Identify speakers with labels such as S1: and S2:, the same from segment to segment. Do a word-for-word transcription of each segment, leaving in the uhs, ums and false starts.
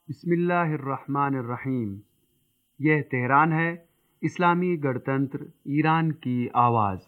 S1: बिस्मिल्लाहिर्रहमानिर्रहीम। यह तेहरान है, इस्लामी गणतंत्र ईरान की आवाज़।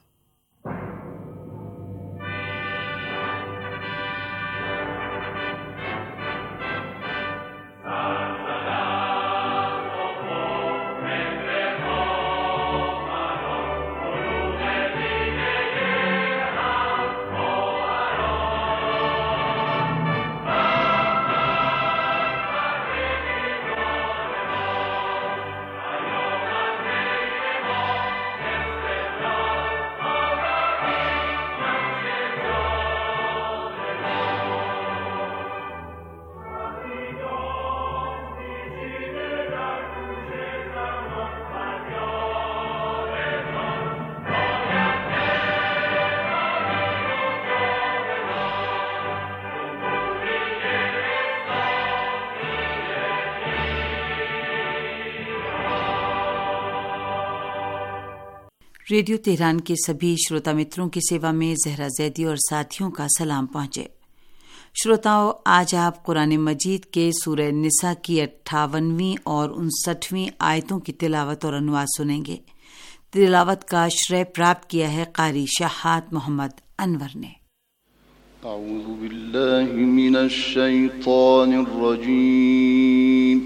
S2: रेडियो तेहरान के सभी श्रोता मित्रों की सेवा में जहरा जैदी और साथियों का सलाम पहुंचे। श्रोताओं, आज आप कुरान मजीद के सूरह निसा की अट्ठावनवीं और उनसठवीं आयतों की तिलावत और अनुवाद सुनेंगे। तिलावत का श्रेय प्राप्त किया है कारी शाहात मोहम्मद अनवर ने।
S3: अऊज़ु बिल्लाहि मिनश शैतानिर रजीम।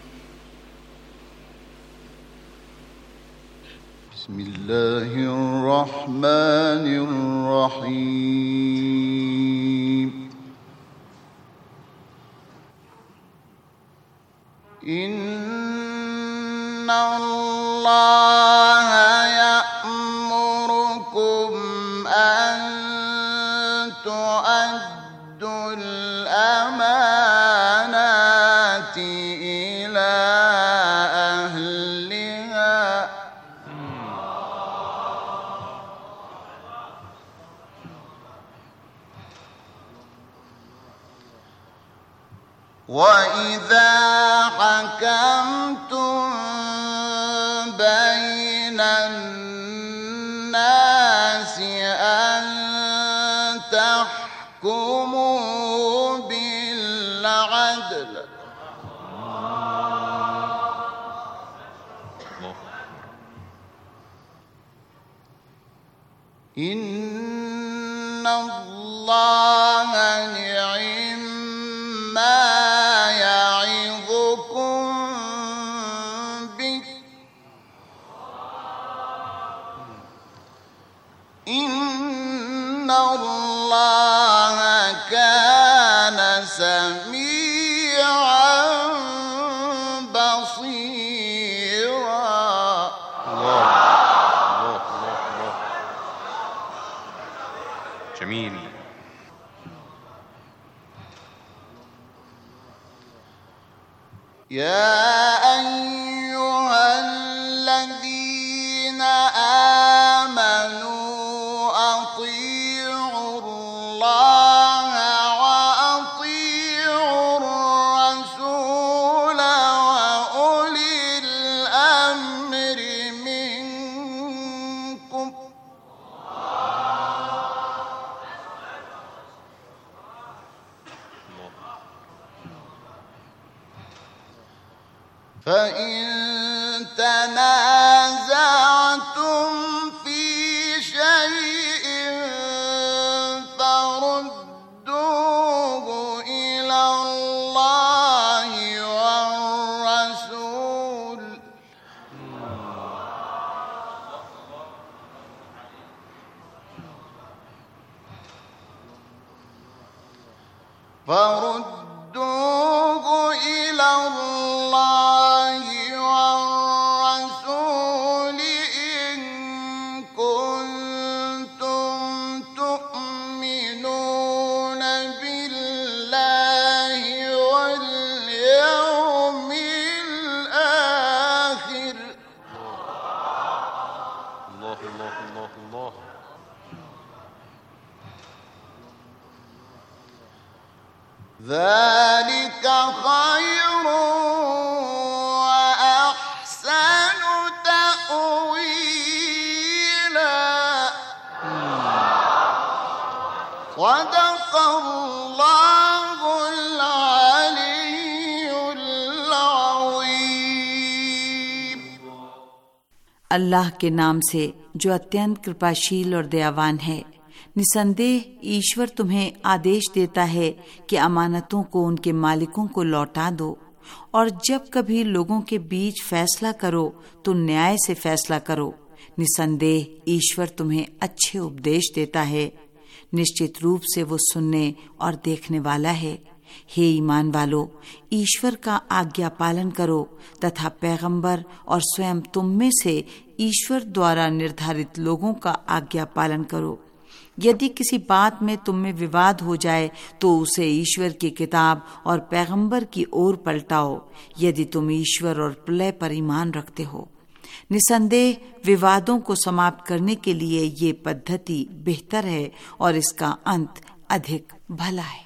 S3: बिस्मिल्लाहिर रहमानिर रहीम। इन्नल्लाह यअमुरुकुम अन तुअद्दुल अमानाति इला अहलिहा وَإِذَا حَكَمْتُمْ بَيْنَ النَّاسِ أَن تَحْكُمُوا بِالْعَدْلِ إِنَّ اللَّهَ نِعِمَّا إِنَّ اللَّهَ كَانَ سَمِيعًا بَصِيرًا.
S4: الله الله الله جميل.
S3: يا أيها الذين آمنوا أطيعوا الله وأطيعوا الرسول وأولي الأمر منكم فإن تنازعتم في شيء فردوه إلى الله والرسول فردوه إلى الله والرسول إن كنتم تؤمنون بالله واليوم الآخر.
S4: الله الله الله الله.
S3: ذلك خير وأحسن تأويلا. صدق الله العلي
S2: अल्लाह के नाम से जो अत्यंत कृपाशील और दयावान है। निसंदेह ईश्वर तुम्हें आदेश देता है कि अमानतों को उनके मालिकों को लौटा दो, और जब कभी लोगों के बीच फैसला करो तो न्याय से फैसला करो। निसंदेह ईश्वर तुम्हें अच्छे उपदेश देता है। निश्चित रूप से वो सुनने और देखने वाला है। हे ईमान वालो, ईश्वर का आज्ञा पालन करो तथा पैगंबर और स्वयं तुम में से ईश्वर द्वारा निर्धारित लोगों का आज्ञा पालन करो। यदि किसी बात में तुम में विवाद हो जाए तो उसे ईश्वर की किताब और पैगंबर की ओर पलटाओ, यदि तुम ईश्वर और प्रलय पर ईमान रखते हो। निसंदेह विवादों को समाप्त करने के लिए ये पद्धति बेहतर है और इसका अंत अधिक भला है।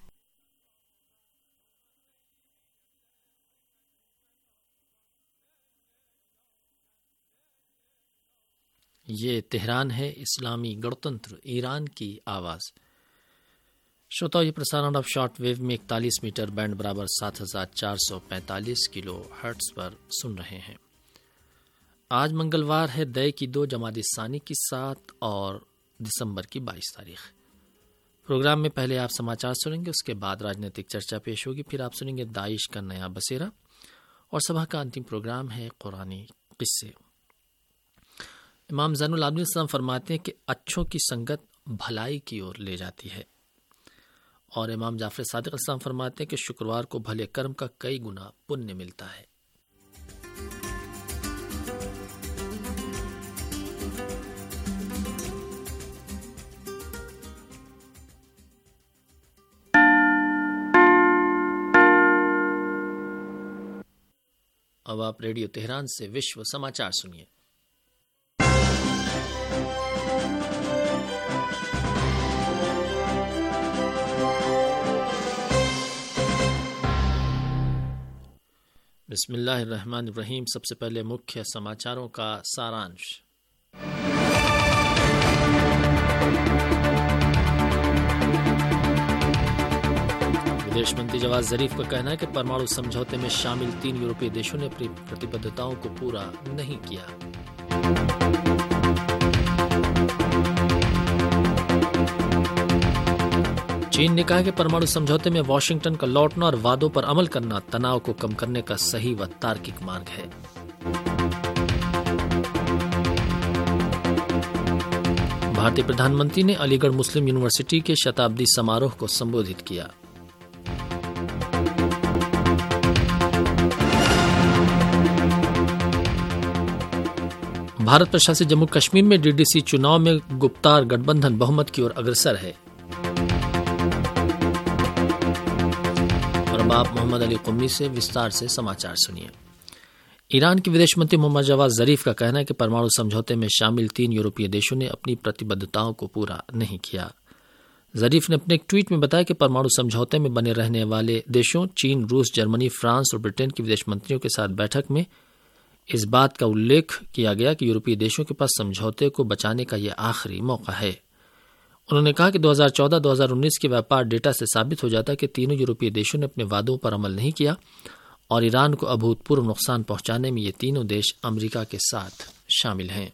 S5: ये तेहरान है, इस्लामी गणतंत्र ईरान की आवाज़। श्रोताओं, ये प्रसारण अब शॉर्ट वेव में इकतालीस मीटर बैंड बराबर सात हजार चार सौ पैंतालीस किलो हर्ट्ज पर सुन रहे हैं। आज मंगलवार है, दय की दो जमादी सानी की सात और दिसंबर की बाईस तारीख। प्रोग्राम में पहले आप समाचार सुनेंगे, उसके बाद राजनीतिक चर्चा पेश होगी, फिर आप सुनेंगे दाइश का नया बसेरा, और सभा का अंतिम प्रोग्राम है कुरानी किस्से। इमाम ज़ैनुल आबिदीन सलाम फरमाते हैं कि अच्छों की संगत भलाई की ओर ले जाती है, और इमाम जाफर सादिक सलाम फरमाते हैं कि शुक्रवार को भले कर्म का कई गुना पुण्य मिलता है। अब आप रेडियो तेहरान से विश्व समाचार सुनिए। बिस्मिल्लाहिर्रहमानिर्रहीम। सबसे पहले मुख्य समाचारों का सारांश। विदेश मंत्री जवाद जरीफ का कहना है कि परमाणु समझौते में शामिल तीन यूरोपीय देशों ने अपनी प्रतिबद्धताओं को पूरा नहीं किया। चीन ने कहा कि परमाणु समझौते में वाशिंगटन का लौटना और वादों पर अमल करना तनाव को कम करने का सही व तार्किक मार्ग है। भारतीय प्रधानमंत्री ने अलीगढ़ मुस्लिम यूनिवर्सिटी के शताब्दी समारोह को संबोधित किया। भारत प्रशासित जम्मू कश्मीर में डीडीसी चुनाव में गुप्तार गठबंधन बहुमत की ओर अग्रसर है। और अब आप मोहम्मद अली कुम्मी से विस्तार से समाचार सुनिए। ईरान के विदेश मंत्री मोहम्मद जवाद जरीफ का कहना है कि परमाणु समझौते में शामिल तीन यूरोपीय देशों ने अपनी प्रतिबद्धताओं को पूरा नहीं किया। जरीफ ने अपने एक ट्वीट में बताया कि परमाणु समझौते में बने रहने वाले देशों चीन, रूस, जर्मनी, फ्रांस और ब्रिटेन के विदेश मंत्रियों के साथ बैठक में इस बात का उल्लेख किया गया कि यूरोपीय देशों के पास समझौते को बचाने का यह आखिरी मौका है। उन्होंने कहा कि दो हज़ार चौदह दो हज़ार उन्नीस के व्यापार डेटा से साबित हो जाता है कि तीनों यूरोपीय देशों ने अपने वादों पर अमल नहीं किया और ईरान को अभूतपूर्व नुकसान पहुंचाने में ये तीनों देश अमेरिका के साथ शामिल हैं।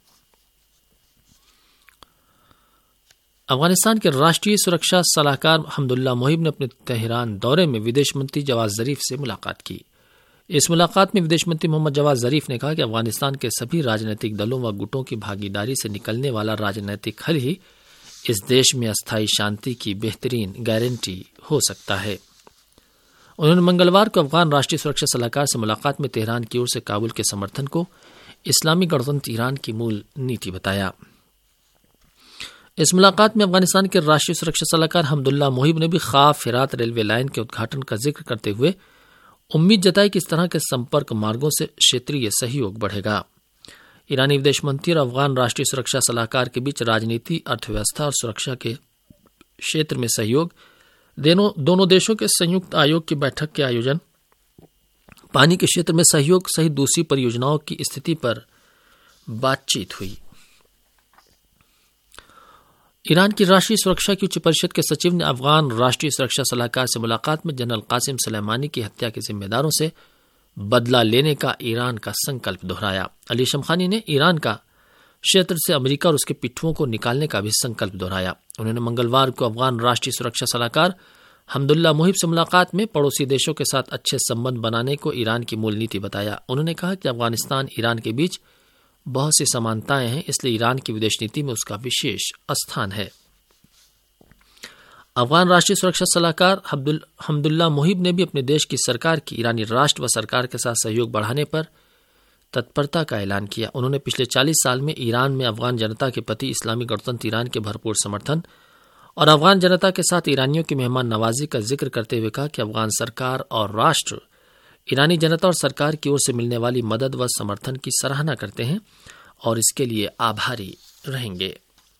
S5: अफगानिस्तान के राष्ट्रीय सुरक्षा सलाहकार हमदुल्ला मोहिब ने अपने तेहरान दौरे में विदेश मंत्री जवाद जरीफ से मुलाकात की। इस मुलाकात में विदेश मंत्री मोहम्मद जवाद जरीफ ने कहा कि अफगानिस्तान के सभी राजनीतिक दलों व गुटों की भागीदारी से निकलने वाला राजनीतिक हल ही इस देश में अस्थायी शांति की बेहतरीन गारंटी हो सकता है। उन्होंने मंगलवार को अफगान राष्ट्रीय सुरक्षा सलाहकार से मुलाकात में तेहरान की ओर से काबुल के समर्थन को इस्लामी गणतंत्र ईरान की मूल नीति बताया। इस मुलाकात में अफगानिस्तान के राष्ट्रीय सुरक्षा सलाहकार हमदुल्ला मोहिब ने भी ख्वाफ हेरात रेलवे लाइन के उद्घाटन का जिक्र करते हुए उम्मीद जताई कि इस तरह के संपर्क मार्गों से क्षेत्रीय सहयोग बढ़ेगा। ईरानी विदेश मंत्री और अफगान राष्ट्रीय सुरक्षा सलाहकार के बीच राजनीति, अर्थव्यवस्था और सुरक्षा के क्षेत्र में सहयोग, दोनों दोनों देशों के संयुक्त आयोग की बैठक के आयोजन, पानी के क्षेत्र में सहयोग सहित दूसरी परियोजनाओं की स्थिति पर बातचीत हुई। ईरान की राष्ट्रीय सुरक्षा की उच्च परिषद के सचिव ने अफगान राष्ट्रीय सुरक्षा सलाहकार से मुलाकात में जनरल कासिम सुलेमानी की हत्या के जिम्मेदारों से बदला लेने का ईरान का संकल्प दोहराया। अली शमखानी ने ईरान का क्षेत्र से अमेरिका और उसके पिट्ठुओं को निकालने का भी संकल्प दोहराया। उन्होंने मंगलवार को अफगान राष्ट्रीय सुरक्षा सलाहकार हमदुल्ला मोहिब से मुलाकात में पड़ोसी देशों के साथ अच्छे संबंध बनाने को ईरान की मूल नीति बताया। उन्होंने कहा कि अफगानिस्तान ईरान के बीच बहुत सी समानताएं हैं, इसलिए ईरान की विदेश नीति में उसका विशेष स्थान है। अफगान राष्ट्रीय सुरक्षा सलाहकार हमदुल्ला मोहिब ने भी अपने देश की सरकार की ईरानी राष्ट्र व सरकार के साथ सहयोग बढ़ाने पर तत्परता का ऐलान किया। उन्होंने पिछले चालीस साल में ईरान में अफगान जनता के प्रति इस्लामी गणतंत्र ईरान के भरपूर समर्थन और अफगान जनता के साथ ईरानियों की मेहमान नवाजी का जिक्र करते हुए कहा कि अफगान सरकार और राष्ट्र ईरानी जनता और सरकार की ओर से मिलने वाली मदद व समर्थन की सराहना करते हैं और इसके लिए आभारी रहेंगे।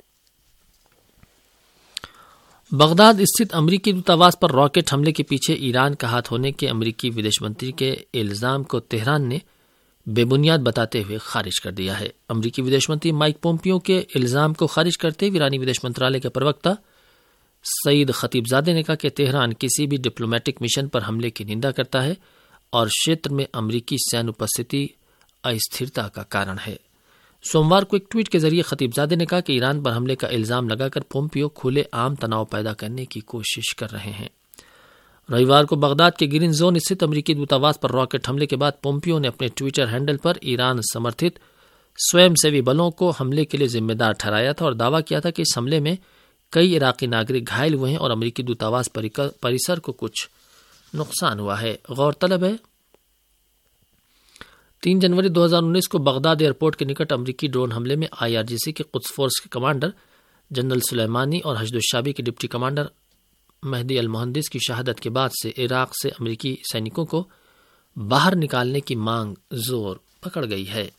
S5: बगदाद स्थित अमेरिकी दूतावास पर रॉकेट हमले के पीछे ईरान का हाथ होने के अमेरिकी विदेश मंत्री के इल्जाम को तेहरान ने बेबुनियाद बताते हुए खारिज कर दिया है। अमेरिकी विदेश मंत्री माइक पोम्पियो के इल्जाम को खारिज करते हुए ईरानी विदेश मंत्रालय के प्रवक्ता सईद खतीबजादे ने कहा कि तेहरान किसी भी डिप्लोमेटिक मिशन पर हमले की निंदा करता है और क्षेत्र में अमेरिकी सैन्य उपस्थिति अस्थिरता का कारण है। सोमवार को एक ट्वीट के जरिए खतीबजादे ने कहा कि ईरान पर हमले का इल्जाम लगाकर पोम्पियो खुले आम तनाव पैदा करने की कोशिश कर रहे हैं। रविवार को बगदाद के ग्रीन जोन स्थित अमेरिकी दूतावास पर रॉकेट हमले के बाद पोम्पियो ने अपने ट्विटर हैंडल पर ईरान समर्थित स्वयंसेवी बलों को हमले के लिए जिम्मेदार ठहराया था और दावा किया था कि इस हमले में कई इराकी नागरिक घायल हुए हैं और अमेरिकी दूतावास परिसर को कुछ नुकसान हुआ है। गौरतलब है तीन जनवरी दो हज़ार उन्नीस को बगदाद एयरपोर्ट के निकट अमेरिकी ड्रोन हमले में आईआरजीसी के कुद्स फोर्स के कमांडर जनरल सुलेमानी और हशदुशाबी के deputy commander Mehdi al Muhandis की शहादत के बाद से इराक से अमेरिकी सैनिकों को बाहर निकालने की मांग जोर पकड़ गई है।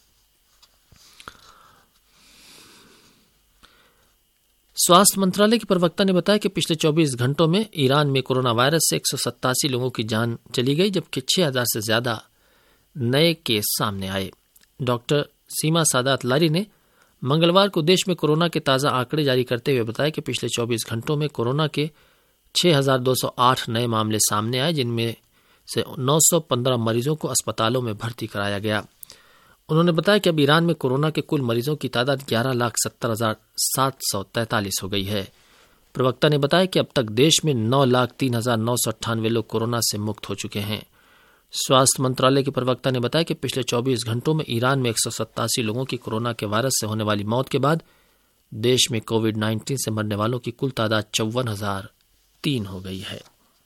S5: स्वास्थ्य मंत्रालय के प्रवक्ता ने बताया कि पिछले चौबीस घंटों में ईरान में कोरोना वायरस से एक सौ सत्तासी लोगों की जान चली गई, जबकि छह हजार से ज्यादा नए केस सामने आए। डॉक्टर सीमा सादात लारी ने मंगलवार को देश में कोरोना के ताज़ा आंकड़े जारी करते हुए बताया कि पिछले चौबीस घंटों में कोरोना के छह हजार दो सौ आठ नए मामले सामने आए, जिनमें से नौ सौ पंद्रह मरीजों को अस्पतालों में भर्ती कराया गया। उन्होंने बताया कि अब ईरान में कोरोना के कुल मरीजों की तादाद ग्यारह लाख सत्तर हजार सात सौ तैंतालीस हो गई है। प्रवक्ता ने बताया कि अब तक देश में नौ लाख तीन हजार नौ सौ अट्ठानवे लोग कोरोना से मुक्त हो चुके हैं। स्वास्थ्य मंत्रालय के प्रवक्ता ने बताया कि पिछले चौबीस घंटों में ईरान में एक सौ सत्तासी लोगों की कोरोना के वायरस से होने वाली मौत के बाद देश में कोविड नाइन्टीन से मरने वालों की कुल तादाद चौवन हजार तीन हो गई है।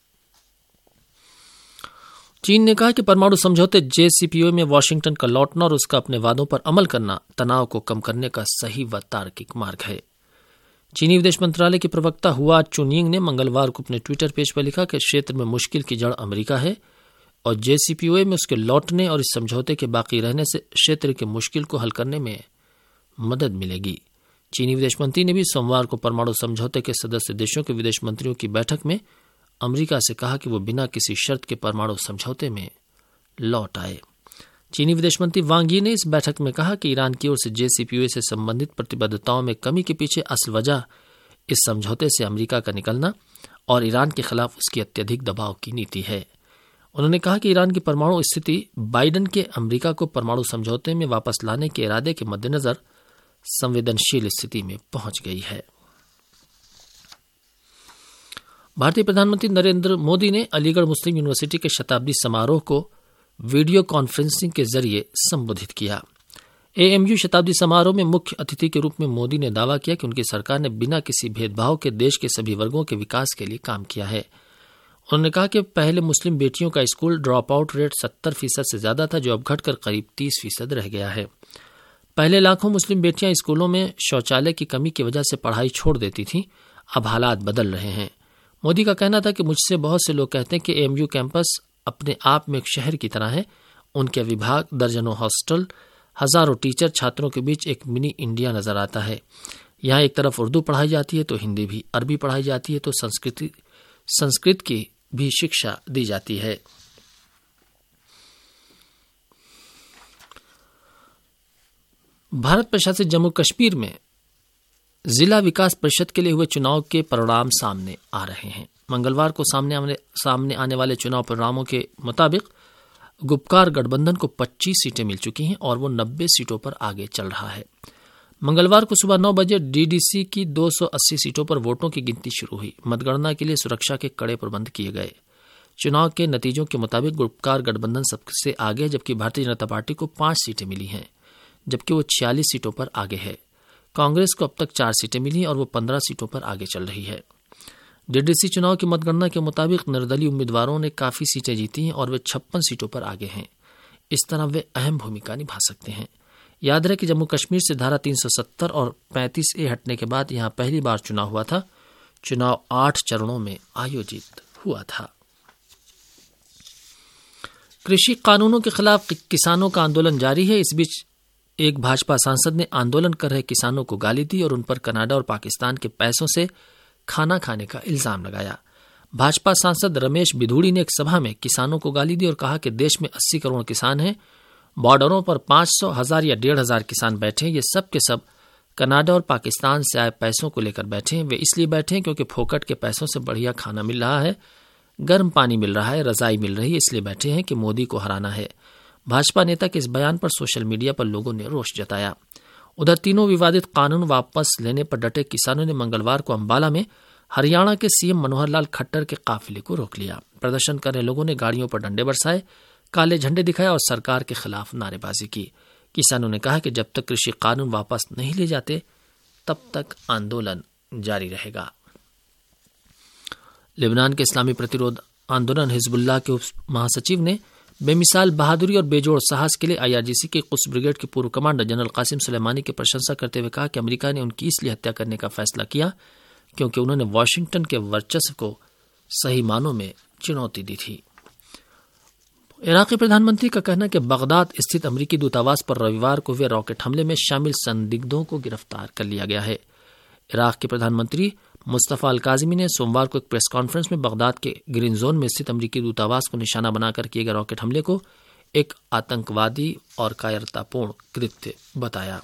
S5: चीन ने कहा कि परमाणु समझौते जेसीपीओए में वाशिंगटन का लौटना और उसका अपने वादों पर अमल करना तनाव को कम करने का सही व तार्किक मार्ग है। चीनी विदेश मंत्रालय के प्रवक्ता हुआ चुनिंग ने मंगलवार को अपने ट्विटर पेज पर लिखा कि क्षेत्र में मुश्किल की जड़ अमेरिका है और जेसीपीओए में उसके लौटने और इस समझौते के बाकी रहने से क्षेत्र के मुश्किल को हल करने में मदद मिलेगी। चीनी विदेश मंत्री ने भी सोमवार को परमाणु समझौते के सदस्य देशों के विदेश मंत्रियों की बैठक में अमेरिका से कहा कि वो बिना किसी शर्त के परमाणु समझौते में लौट आए। चीनी विदेश मंत्री वांग यी ने इस बैठक में कहा कि ईरान की ओर से जेसीपीओए से संबंधित प्रतिबद्धताओं में कमी के पीछे असल वजह इस समझौते से अमेरिका का निकलना और ईरान के खिलाफ उसकी अत्यधिक दबाव की नीति है। उन्होंने कहा कि ईरान की परमाणु स्थिति बाइडेन के अमेरिका को परमाणु समझौते में वापस लाने के इरादे के मद्देनजर संवेदनशील स्थिति में पहुंच गई है। भारतीय प्रधानमंत्री नरेंद्र मोदी ने अलीगढ़ मुस्लिम यूनिवर्सिटी के शताब्दी समारोह को वीडियो कॉन्फ्रेंसिंग के जरिए संबोधित किया। एएमयू शताब्दी समारोह में मुख्य अतिथि के रूप में मोदी ने दावा किया कि उनकी सरकार ने बिना किसी भेदभाव के देश के सभी वर्गों के विकास के लिए काम किया है। उन्होंने कहा कि पहले मुस्लिम बेटियों का स्कूल ड्रॉप आउट रेट सत्तर फीसद से ज्यादा था, जो अब घटकर करीब तीस फीसद रह गया है। पहले लाखों मुस्लिम बेटियां स्कूलों में शौचालय की कमी की वजह से पढ़ाई छोड़ देती थीं, अब हालात बदल रहे हैं। मोदी का कहना था कि मुझसे बहुत से लोग कहते हैं कि एएमयू कैंपस अपने आप में एक शहर की तरह है। उनके विभाग, दर्जनों हॉस्टल, हजारों टीचर, छात्रों के बीच एक मिनी इंडिया नजर आता है। यहाँ एक तरफ उर्दू पढ़ाई जाती है तो हिंदी भी, अरबी पढ़ाई जाती है तो संस्कृति संस्कृत की भी शिक्षा दी जाती है। भारत प्रशासित जम्मू कश्मीर में जिला विकास परिषद के लिए हुए चुनाव के परिणाम सामने आ रहे हैं। मंगलवार को सामने आने, सामने आने वाले चुनाव परिणामों के मुताबिक गुपकार गठबंधन को पच्चीस सीटें मिल चुकी हैं और वो नब्बे सीटों पर आगे चल रहा है। मंगलवार को सुबह नौ बजे डीडीसी की दो सौ अस्सी सीटों पर वोटों की गिनती शुरू हुई। मतगणना के लिए सुरक्षा के कड़े प्रबंध किए गए। चुनाव के नतीजों के मुताबिक गुपकार गठबंधन सबसे आगे, जबकि भारतीय जनता पार्टी को पांच सीटें मिली हैं, जबकि वो छियालीस सीटों पर आगे है। कांग्रेस को अब तक चार सीटें मिली और वो पंद्रह सीटों पर आगे चल रही है। डीडीसी चुनाव की मतगणना के मुताबिक निर्दलीय उम्मीदवारों ने काफी सीटें जीती हैं और वे छप्पन सीटों पर आगे हैं। इस तरह वे अहम भूमिका निभा सकते हैं। याद रहे कि जम्मू कश्मीर से धारा तीन सौ सत्तर और पैंतीस ए हटने के बाद यहां पहली बार चुनाव हुआ था। चुनाव आठ चरणों में आयोजित हुआ था। कृषि कानूनों के खिलाफ किसानों का आंदोलन जारी है। इस बीच एक भाजपा सांसद ने आंदोलन कर रहे किसानों को गाली दी और उन पर कनाडा और पाकिस्तान के पैसों से खाना खाने का इल्जाम लगाया। भाजपा सांसद रमेश बिधूड़ी ने एक सभा में किसानों को गाली दी और कहा कि देश में अस्सी करोड़ किसान हैं, बॉर्डरों पर पांच सौ हजार या डेढ़ हजार किसान बैठे हैं। ये सब के सब कनाडा और पाकिस्तान से आए पैसों को लेकर बैठे हैं। वे इसलिए बैठे हैं क्योंकि फोकट के पैसों से बढ़िया खाना मिल रहा है, गर्म पानी मिल रहा है, रजाई मिल रही है, इसलिए बैठे हैं कि मोदी को हराना है। भाजपा नेता के इस बयान पर सोशल मीडिया पर लोगों ने रोष जताया। उधर तीनों विवादित कानून वापस लेने पर डटे किसानों ने मंगलवार को अंबाला में हरियाणा के सीएम मनोहर लाल खट्टर के काफिले को रोक लिया। प्रदर्शन कर रहे लोगों ने गाड़ियों पर डंडे बरसाए, काले झंडे दिखाए और सरकार के खिलाफ नारेबाजी की। किसानों ने कहा कि जब तक कृषि कानून वापस नहीं ले जाते तब तक आंदोलन जारी रहेगा। लेबनान के इस्लामी प्रतिरोध आंदोलन हिजबुल्लाह के उप महासचिव ने बेमिसाल बहादुरी और बेजोड़ साहस के लिए आईआरजीसी के कुछ ब्रिगेड के पूर्व कमांडर जनरल कासिम सुलेमानी की प्रशंसा करते हुए कहा कि अमेरिका ने उनकी इसलिए हत्या करने का फैसला किया क्योंकि उन्होंने वॉशिंगटन के वर्चस्व को सही मानों में चुनौती दी थी। इराकी प्रधानमंत्री का कहना है कि बगदाद स्थित अमेरिकी दूतावास पर रविवार को हुए रॉकेट हमले में शामिल संदिग्धों को गिरफ्तार कर लिया गया है। इराक के प्रधानमंत्री मुस्तफा अल काज़िमी ने सोमवार को एक प्रेस कॉन्फ्रेंस में बगदाद के ग्रीन जोन में स्थित अमेरिकी दूतावास को निशाना बनाकर किए गए रॉकेट हमले को एक आतंकवादी और कायरतापूर्ण कृत्य बताया।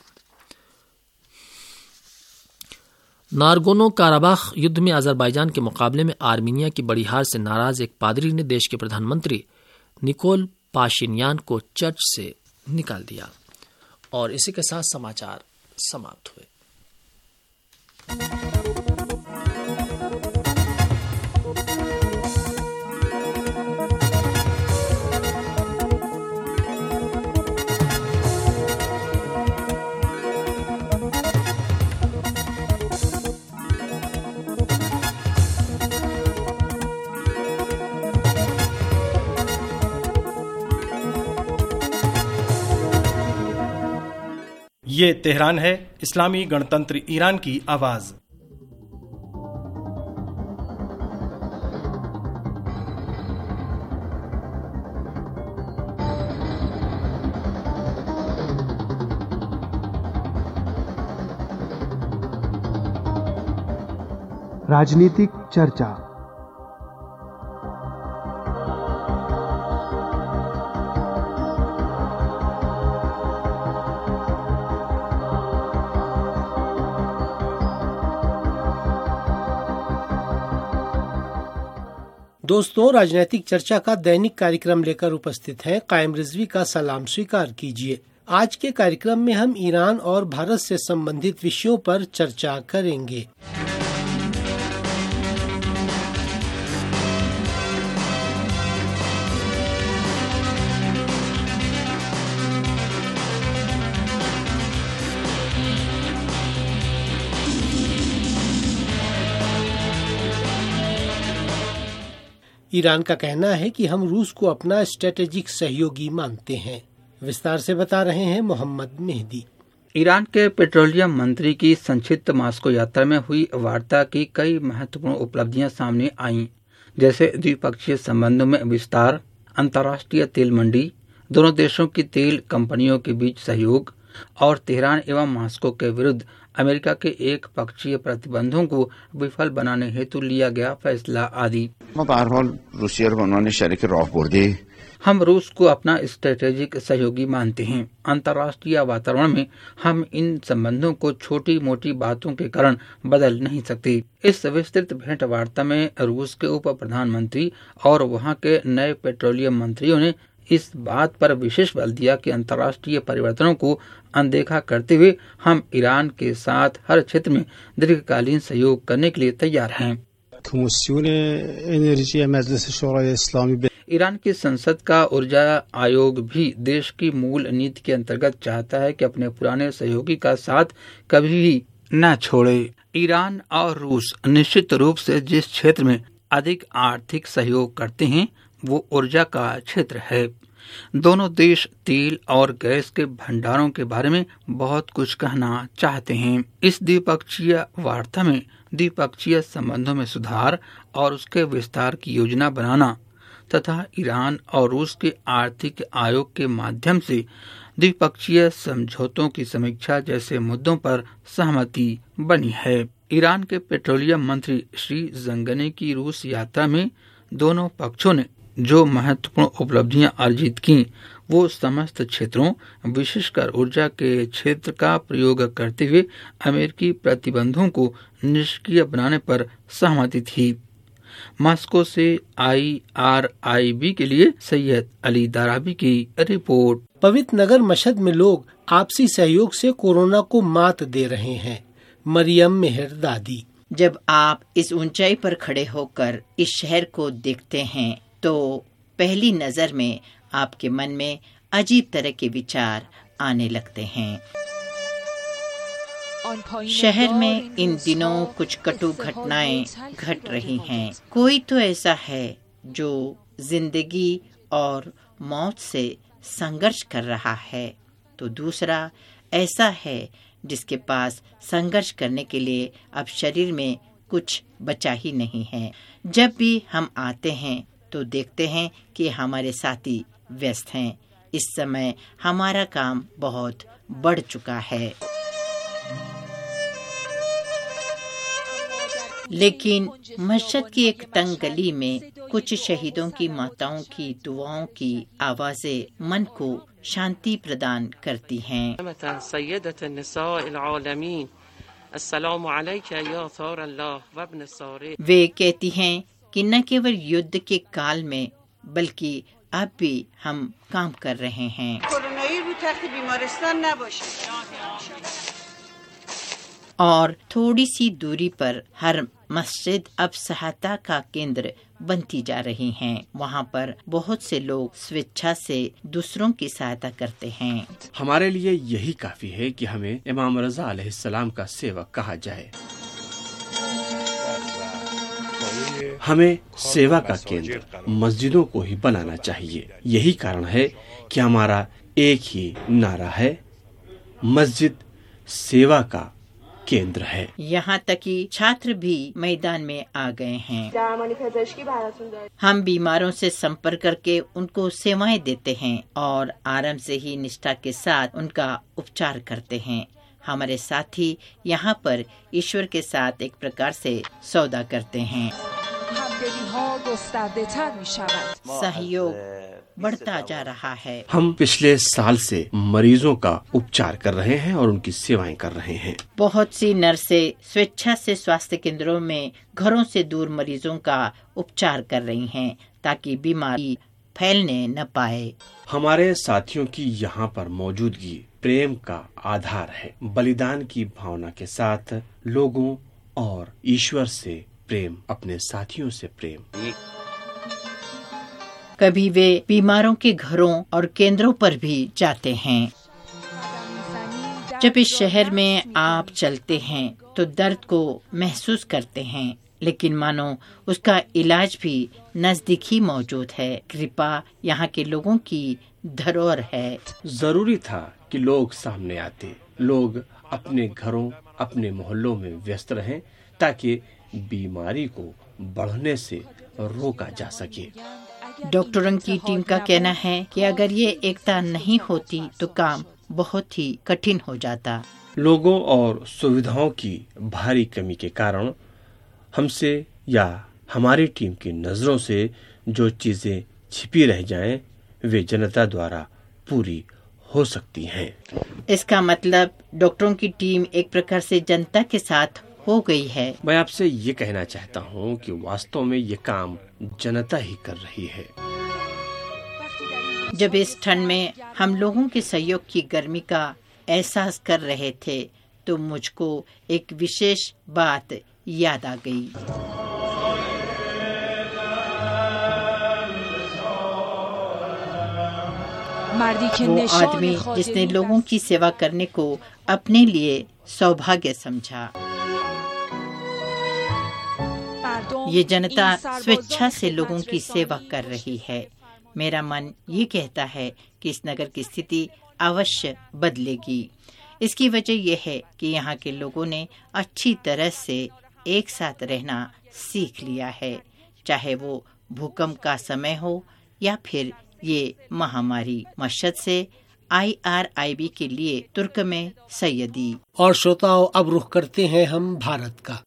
S5: नारगोनो काराबाख युद्ध में अजरबैजान के मुकाबले में आर्मीनिया की बड़ी हार से नाराज एक पादरी ने देश के प्रधानमंत्री निकोल पाशिन्यान को चर्च से निकाल दिया। और इसी के साथ समाचार समाप्त हुए।
S6: ये तेहरान है, इस्लामी गणतंत्र ईरान की आवाज।
S1: राजनीतिक चर्चा।
S7: दोस्तों, राजनीतिक चर्चा का दैनिक कार्यक्रम लेकर उपस्थित है कायम रिजवी का सलाम स्वीकार कीजिए। आज के कार्यक्रम में हम ईरान और भारत से संबंधित विषयों पर चर्चा करेंगे। ईरान का कहना है कि हम रूस को अपना स्ट्रेटेजिक सहयोगी मानते हैं। विस्तार से बता रहे हैं मोहम्मद मेहदी।
S8: ईरान के पेट्रोलियम मंत्री की संक्षिप्त मास्को यात्रा में हुई वार्ता की कई महत्वपूर्ण उपलब्धियां सामने आईं, जैसे द्विपक्षीय संबंधों में विस्तार, अंतर्राष्ट्रीय तेल मंडी, दोनों देशों की तेल कंपनियों के बीच सहयोग और तेहरान एवं मास्को के विरुद्ध अमेरिका के एक पक्षीय प्रतिबंधों को विफल बनाने हेतु लिया गया फैसला आदि। हम रूस को अपना स्ट्रेटेजिक सहयोगी मानते हैं। अंतर्राष्ट्रीय वातावरण में हम इन संबंधों को छोटी मोटी बातों के कारण बदल नहीं सकते। इस विस्तृत भेंट वार्ता में रूस के उप प्रधानमंत्री और वहां के नए पेट्रोलियम मंत्रियों ने इस बात पर विशेष बल दिया कि अंतर्राष्ट्रीय परिवर्तनों को अनदेखा करते हुए हम ईरान के साथ हर क्षेत्र में दीर्घकालीन सहयोग करने के लिए तैयार हैं। ईरान की संसद का ऊर्जा आयोग भी देश की मूल नीति के अंतर्गत चाहता है कि अपने पुराने सहयोगी का साथ कभी भी न छोड़े। ईरान और रूस निश्चित रूप से जिस क्षेत्र में अधिक आर्थिक सहयोग करते हैं वो ऊर्जा का क्षेत्र है। दोनों देश तेल और गैस के भंडारों के बारे में बहुत कुछ कहना चाहते हैं। इस द्विपक्षीय वार्ता में द्विपक्षीय संबंधों में सुधार और उसके विस्तार की योजना बनाना तथा ईरान और रूस के आर्थिक आयोग के माध्यम से द्विपक्षीय समझौतों की समीक्षा जैसे मुद्दों पर सहमति बनी है। ईरान के पेट्रोलियम मंत्री श्री जंगने की रूस यात्रा में दोनों पक्षों ने जो महत्वपूर्ण उपलब्धियां अर्जित की वो समस्त क्षेत्रों विशेषकर ऊर्जा के क्षेत्र का प्रयोग करते हुए अमेरिकी प्रतिबंधों को निष्क्रिय बनाने पर सहमति थी। मॉस्को से आई आर आई बी के लिए सैयद अली दाराबी की रिपोर्ट।
S7: पवित्र नगर मशहद में लोग आपसी सहयोग से कोरोना को मात दे रहे हैं। मरियम मेहर दादी।
S9: जब आप इस ऊंचाई पर खड़े होकर इस शहर को देखते हैं तो पहली नजर में आपके मन में अजीब तरह के विचार आने लगते हैं। शहर में इन दिनों कुछ कटु घटनाएं घट रही हैं। कोई तो ऐसा है जो जिंदगी और मौत से संघर्ष कर रहा है, तो दूसरा ऐसा है जिसके पास संघर्ष करने के लिए अब शरीर में कुछ बचा ही नहीं है। जब भी हम आते हैं तो देखते हैं कि हमारे साथी व्यस्त हैं। इस समय हमारा काम बहुत बढ़ चुका है, लेकिन मस्जिद की एक तंग गली में कुछ शहीदों की माताओं की दुआओं की आवाजें मन को शांति प्रदान करती हैं। वे कहती हैं कि न केवल युद्ध के काल में बल्कि अब भी हम काम कर रहे हैं। और थोड़ी सी दूरी पर हर मस्जिद अब सहायता का केंद्र बनती जा रही हैं। वहाँ पर बहुत से लोग स्वेच्छा से दूसरों की सहायता करते हैं।
S10: हमारे लिए यही काफी है कि हमें इमाम रजा अलैहिस्सलाम का सेवक कहा जाए। हमें सेवा का केंद्र मस्जिदों को ही बनाना चाहिए। यही कारण है कि हमारा एक ही नारा है, मस्जिद सेवा का केंद्र है।
S9: यहाँ तक कि छात्र भी मैदान में आ गए हैं। हम बीमारों से संपर्क करके उनको सेवाएं देते हैं और आराम से ही निष्ठा के साथ उनका उपचार करते हैं। हमारे साथी यहाँ पर ईश्वर के साथ एक प्रकार से सौदा करते हैं। सहयोग बढ़ता जा रहा है।
S10: हम पिछले साल से मरीजों का उपचार कर रहे हैं और उनकी सेवाएं कर रहे हैं।
S9: बहुत सी नर्सें स्वेच्छा से स्वास्थ्य केंद्रों में घरों से दूर मरीजों का उपचार कर रही हैं ताकि बीमारी फैलने न पाए।
S10: हमारे साथियों की यहाँ पर मौजूदगी प्रेम का आधार है। बलिदान की भावना के साथ लोगों और ईश्वर से प्रेम, अपने साथियों से प्रेम।
S9: कभी वे बीमारों के घरों और केंद्रों पर भी जाते हैं। जब इस शहर में आप चलते हैं तो दर्द को महसूस करते हैं, लेकिन मानो उसका इलाज भी नजदीक ही मौजूद है। कृपा यहाँ के लोगों की धरोहर है।
S10: जरूरी था कि लोग सामने आते, लोग अपने घरों अपने मोहल्लों में व्यस्त रहें ताकि बीमारी को बढ़ने से रोका जा सके।
S9: डॉक्टरों की टीम का कहना है कि अगर ये एकता नहीं होती तो काम बहुत ही कठिन हो जाता।
S10: लोगों और सुविधाओं की भारी कमी के कारण हमसे या हमारी टीम की नजरों से जो चीजें छिपी रह जाएं, वे जनता द्वारा पूरी हो सकती हैं।
S9: इसका मतलब डॉक्टरों की टीम एक प्रकार से जनता के साथ हो गई है।
S10: मैं आपसे ये कहना चाहता हूँ कि वास्तव में ये काम जनता ही कर रही है।
S9: जब इस ठंड में हम लोगों के सहयोग की गर्मी का एहसास कर रहे थे तो मुझको एक विशेष बात याद आ गई। वो आदमी जिसने लोगों की सेवा करने को अपने लिए सौभाग्य समझा। ये जनता स्वेच्छा से लोगों की सेवा कर रही है। मेरा मन ये कहता है कि इस नगर की स्थिति अवश्य बदलेगी। इसकी वजह यह है कि यहाँ के लोगों ने अच्छी तरह से एक साथ रहना सीख लिया है, चाहे वो भूकंप का समय हो या फिर ये महामारी। मशहद से आई आर आई बी के लिए तुर्क में सैयदी।
S7: और श्रोताओं, अब रुख करते हैं हम भारत का।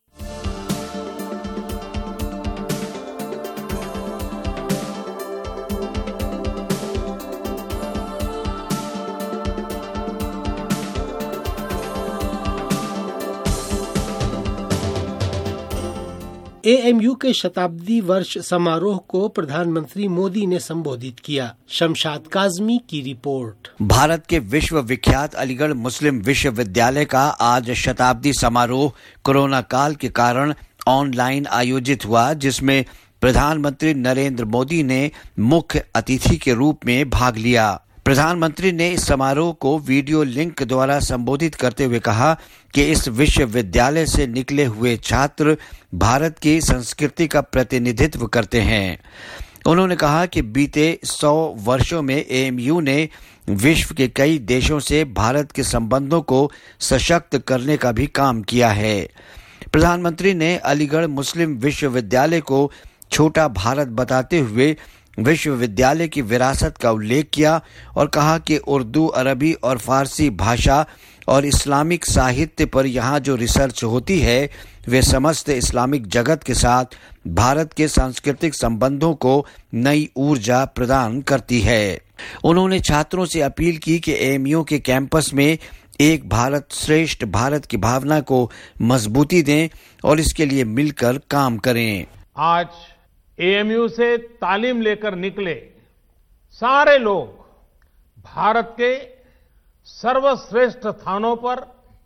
S7: ए एम यू के शताब्दी वर्ष समारोह को प्रधानमंत्री मोदी ने संबोधित किया। शमशाद काजमी की रिपोर्ट।
S11: भारत के विश्व विख्यात अलीगढ़ मुस्लिम विश्वविद्यालय का आज शताब्दी समारोह कोरोना काल के कारण ऑनलाइन आयोजित हुआ, जिसमें प्रधानमंत्री नरेंद्र मोदी ने मुख्य अतिथि के रूप में भाग लिया। प्रधानमंत्री ने इस समारोह को वीडियो लिंक द्वारा संबोधित करते हुए कहा कि इस विश्वविद्यालय से निकले हुए छात्र भारत की संस्कृति का प्रतिनिधित्व करते हैं। उन्होंने कहा कि बीते सौ वर्षों में ए एम यू ने विश्व के कई देशों से भारत के संबंधों को सशक्त करने का भी काम किया है। प्रधानमंत्री ने अलीगढ़ मुस्लिम विश्वविद्यालय को छोटा भारत बताते हुए विश्वविद्यालय की विरासत का उल्लेख किया और कहा कि उर्दू, अरबी और फारसी भाषा और इस्लामिक साहित्य पर यहाँ जो रिसर्च होती है वे समस्त इस्लामिक जगत के साथ भारत के सांस्कृतिक संबंधों को नई ऊर्जा प्रदान करती है। उन्होंने छात्रों से अपील की कि ए एम यू के कैंपस में एक भारत श्रेष्ठ भारत की भावना को मजबूती दें और इसके लिए मिलकर काम करें।
S12: आज ए एम यू से तालीम लेकर निकले सारे लोग भारत के सर्वश्रेष्ठ स्थानों पर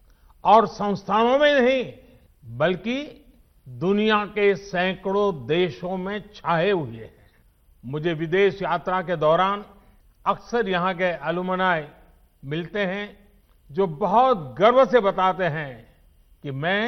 S12: और संस्थानों में नहीं बल्कि दुनिया के सैकड़ों देशों में छाए हुए हैं। मुझे विदेश यात्रा के दौरान अक्सर यहाँ के अलुमनाई मिलते हैं जो बहुत गर्व से बताते हैं कि मैं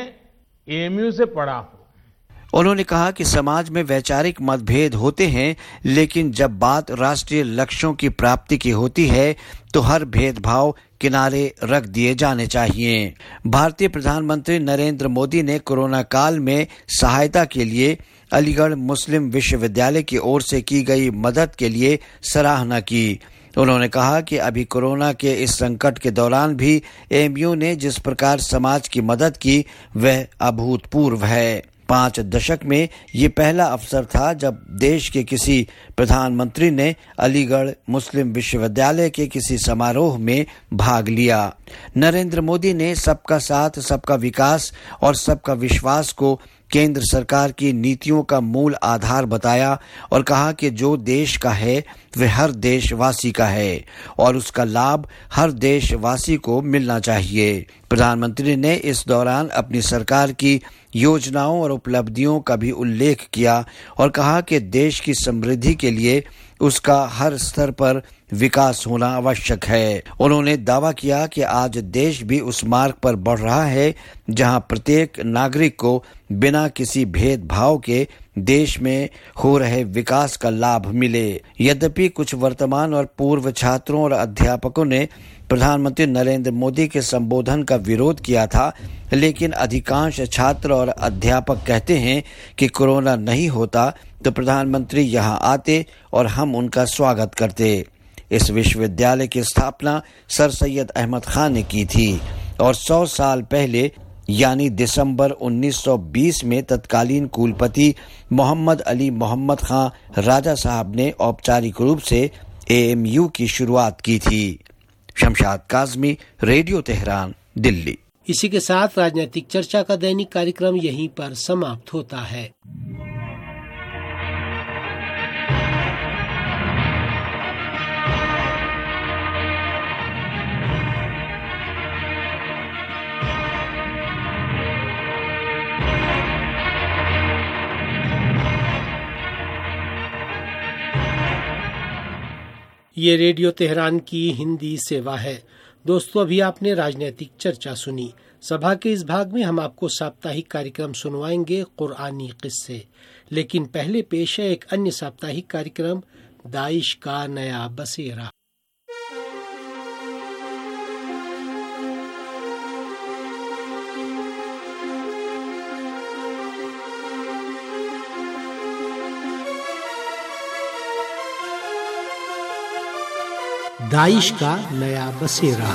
S12: ए एम यू से पढ़ा हूँ।
S11: उन्होंने कहा कि समाज में वैचारिक मतभेद होते हैं, लेकिन जब बात राष्ट्रीय लक्ष्यों की प्राप्ति की होती है तो हर भेदभाव किनारे रख दिए जाने चाहिए। भारतीय प्रधानमंत्री नरेंद्र मोदी ने कोरोना काल में सहायता के लिए अलीगढ़ मुस्लिम विश्वविद्यालय की ओर से की गई मदद के लिए सराहना की। उन्होंने कहा कि अभी कोरोना के इस संकट के दौरान भी ए एम यू ने जिस प्रकार समाज की मदद की वह अभूतपूर्व है। पांच दशक में ये पहला अवसर था जब देश के किसी प्रधानमंत्री ने अलीगढ़ मुस्लिम विश्वविद्यालय के किसी समारोह में भाग लिया। नरेंद्र मोदी ने सबका साथ, सबका विकास और सबका विश्वास को केंद्र सरकार की नीतियों का मूल आधार बताया और कहा कि जो देश का है वह हर देशवासी का है और उसका लाभ हर देशवासी को मिलना चाहिए। प्रधानमंत्री ने इस दौरान अपनी सरकार की योजनाओं और उपलब्धियों का भी उल्लेख किया और कहा कि देश की समृद्धि के लिए उसका हर स्तर पर विकास होना आवश्यक है। उन्होंने दावा किया कि आज देश भी उस मार्ग पर बढ़ रहा है जहां प्रत्येक नागरिक को बिना किसी भेदभाव के देश में हो रहे विकास का लाभ मिले। यद्यपि कुछ वर्तमान और पूर्व छात्रों और अध्यापकों ने प्रधानमंत्री नरेंद्र मोदी के संबोधन का विरोध किया था, लेकिन अधिकांश छात्र और अध्यापक कहते हैं कि कोरोना नहीं होता तो प्रधानमंत्री यहां आते और हम उनका स्वागत करते। इस विश्वविद्यालय की स्थापना सर सैयद अहमद खान ने की थी और सौ साल पहले यानी दिसंबर उन्नीस सौ बीस में तत्कालीन कुलपति मोहम्मद अली मोहम्मद खान राजा साहब ने औपचारिक रूप से ए एम यू की शुरुआत की थी। Shamshad Kazmi, radio Tehran, Delhi.
S7: इसी के साथ राजनीतिक चर्चा का दैनिक कार्यक्रम यहीं पर समाप्त होता है। ये रेडियो तेहरान की हिंदी सेवा है। दोस्तों, अभी आपने राजनीतिक चर्चा सुनी। सभा के इस भाग में हम आपको साप्ताहिक कार्यक्रम सुनवाएंगे कुरानी किस्से, लेकिन पहले पेश है एक अन्य साप्ताहिक कार्यक्रम दाइश का नया बसेरा। दाइश का नया बसेरा।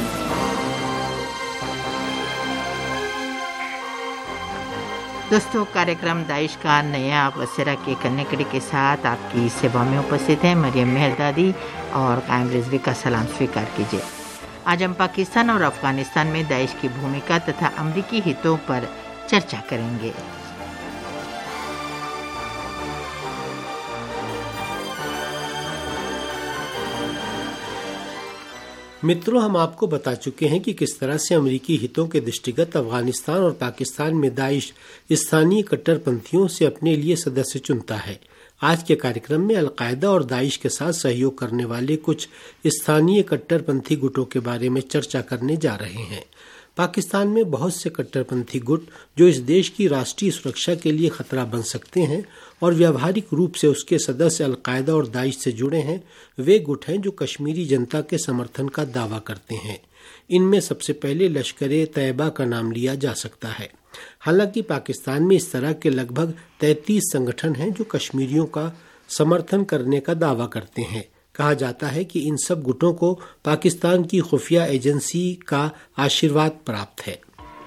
S9: दोस्तों, कार्यक्रम दाइश का नया बसेरा के कन्नेकड़ी के साथ आपकी सेवा में उपस्थित है मरियम मेहरदादी और कायम रिजवी का सलाम स्वीकार कीजिए। आज हम पाकिस्तान और अफगानिस्तान में दाइश की भूमिका तथा अमरीकी हितों पर चर्चा करेंगे।
S7: मित्रों, हम आपको बता चुके हैं कि किस तरह से अमेरिकी हितों के दृष्टिगत अफगानिस्तान और पाकिस्तान में दाइश स्थानीय कट्टरपंथियों से अपने लिए सदस्य चुनता है। आज के कार्यक्रम में अलकायदा और दाइश के साथ सहयोग करने वाले कुछ स्थानीय कट्टरपंथी गुटों के बारे में चर्चा करने जा रहे हैं। पाकिस्तान में बहुत से कट्टरपंथी गुट जो इस देश की राष्ट्रीय सुरक्षा के लिए खतरा बन सकते हैं और व्यावहारिक रूप से उसके सदस्य अलकायदा और दाइश से जुड़े हैं, वे गुट हैं जो कश्मीरी जनता के समर्थन का दावा करते हैं। इनमें सबसे पहले लश्कर-ए तैयबा का नाम लिया जा सकता है। हालांकि पाकिस्तान में इस तरह के लगभग तैंतीस संगठन हैं जो कश्मीरियों का समर्थन करने का दावा करते हैं। कहा जाता है कि इन सब गुटों को पाकिस्तान की खुफिया एजेंसी का आशीर्वाद प्राप्त है।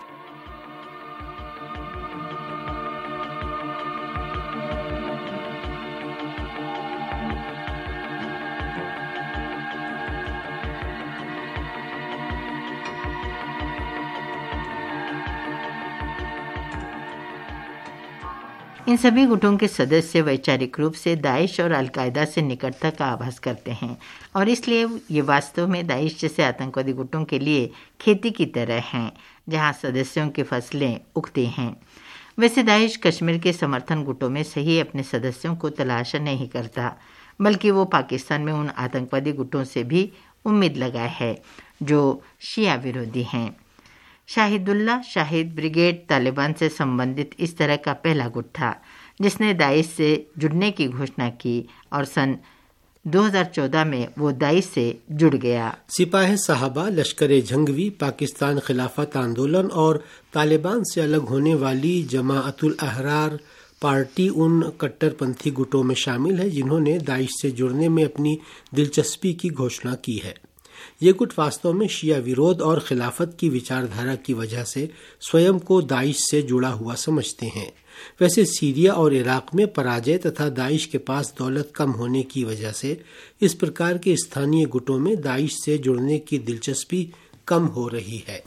S9: इन सभी गुटों के सदस्य वैचारिक रूप से दाइश और अलकायदा से निकटता का आभास करते हैं और इसलिए ये वास्तव में दाइश जैसे आतंकवादी गुटों के लिए खेती की तरह हैं, जहां सदस्यों की फसलें उगती हैं। वैसे दाइश कश्मीर के समर्थन गुटों में से ही अपने सदस्यों को तलाश नहीं करता, बल्कि वो पाकिस्तान में उन आतंकवादी गुटों से भी उम्मीद लगाए है जो शिया विरोधी हैं। शाहिदुल्लाह शाहिद ब्रिगेड तालिबान से संबंधित इस तरह का पहला गुट था जिसने दाइश से जुड़ने की घोषणा की और सन दो हज़ार चौदह में वो दाइश से जुड़ गया।
S7: सिपाह साहबा, लश्कर जंगवी, पाकिस्तान खिलाफत आंदोलन और तालिबान से अलग होने वाली जमाअतुल अहरार पार्टी उन कट्टरपंथी गुटों में शामिल है जिन्होंने दाइश से जुड़ने में अपनी दिलचस्पी की घोषणा की है। ये गुट वास्तव में शिया विरोध और खिलाफत की विचारधारा की वजह से स्वयं को दाइश से जुड़ा हुआ समझते हैं। वैसे सीरिया और इराक में पराजय तथा दाइश के पास दौलत कम होने की वजह से इस प्रकार के स्थानीय गुटों में दाइश से जुड़ने की दिलचस्पी कम हो रही है।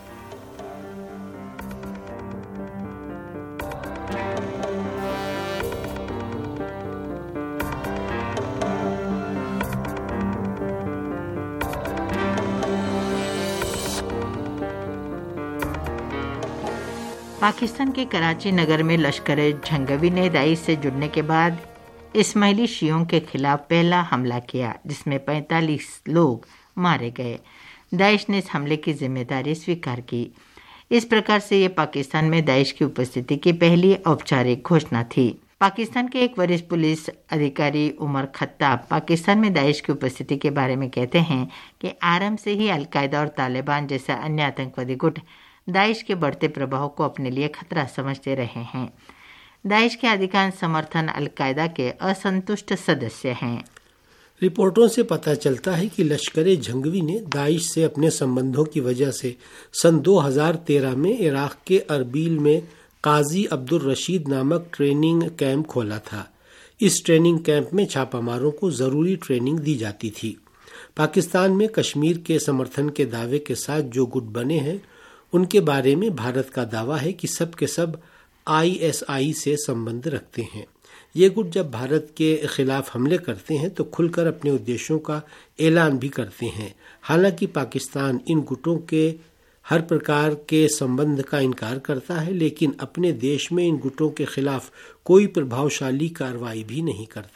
S9: पाकिस्तान के कराची नगर में लश्कर झंगवी ने दाइश से जुड़ने के बाद इस्माइली शियों के खिलाफ पहला हमला किया, जिसमें पैंतालीस लोग मारे गए। दाइश ने इस हमले की जिम्मेदारी स्वीकार की। इस प्रकार से ये पाकिस्तान में दाइश की उपस्थिति की पहली औपचारिक घोषणा थी। पाकिस्तान के एक वरिष्ठ पुलिस अधिकारी उमर खत्ताब पाकिस्तान में दाइश की उपस्थिति के बारे में कहते हैं कि आरंभ से ही अलकायदा और तालिबान जैसा अन्य आतंकवादी गुट दाइश के बढ़ते प्रभाव को अपने लिए खतरा समझते रहे हैं। दाइश के अधिकांश समर्थन अलकायदा के असंतुष्ट सदस्य हैं।
S7: रिपोर्टों से पता चलता है कि लश्कर झंगवी ने दाइश से अपने संबंधों की वजह से सन दो हज़ार तेरह में इराक के अरबील में काजी अब्दुल रशीद नामक ट्रेनिंग कैंप खोला था। इस ट्रेनिंग कैंप में छापामारों को जरूरी ट्रेनिंग दी जाती थी। पाकिस्तान में कश्मीर के समर्थन के दावे के साथ जो गुट बने हैं उनके बारे में भारत का दावा है कि सब के सब आईएसआई से संबंध रखते हैं। ये गुट जब भारत के खिलाफ हमले करते हैं तो खुलकर अपने उद्देश्यों का ऐलान भी करते हैं। हालांकि पाकिस्तान इन गुटों के हर प्रकार के संबंध का इनकार करता है, लेकिन अपने देश में इन गुटों के खिलाफ कोई प्रभावशाली कार्रवाई भी नहीं करता।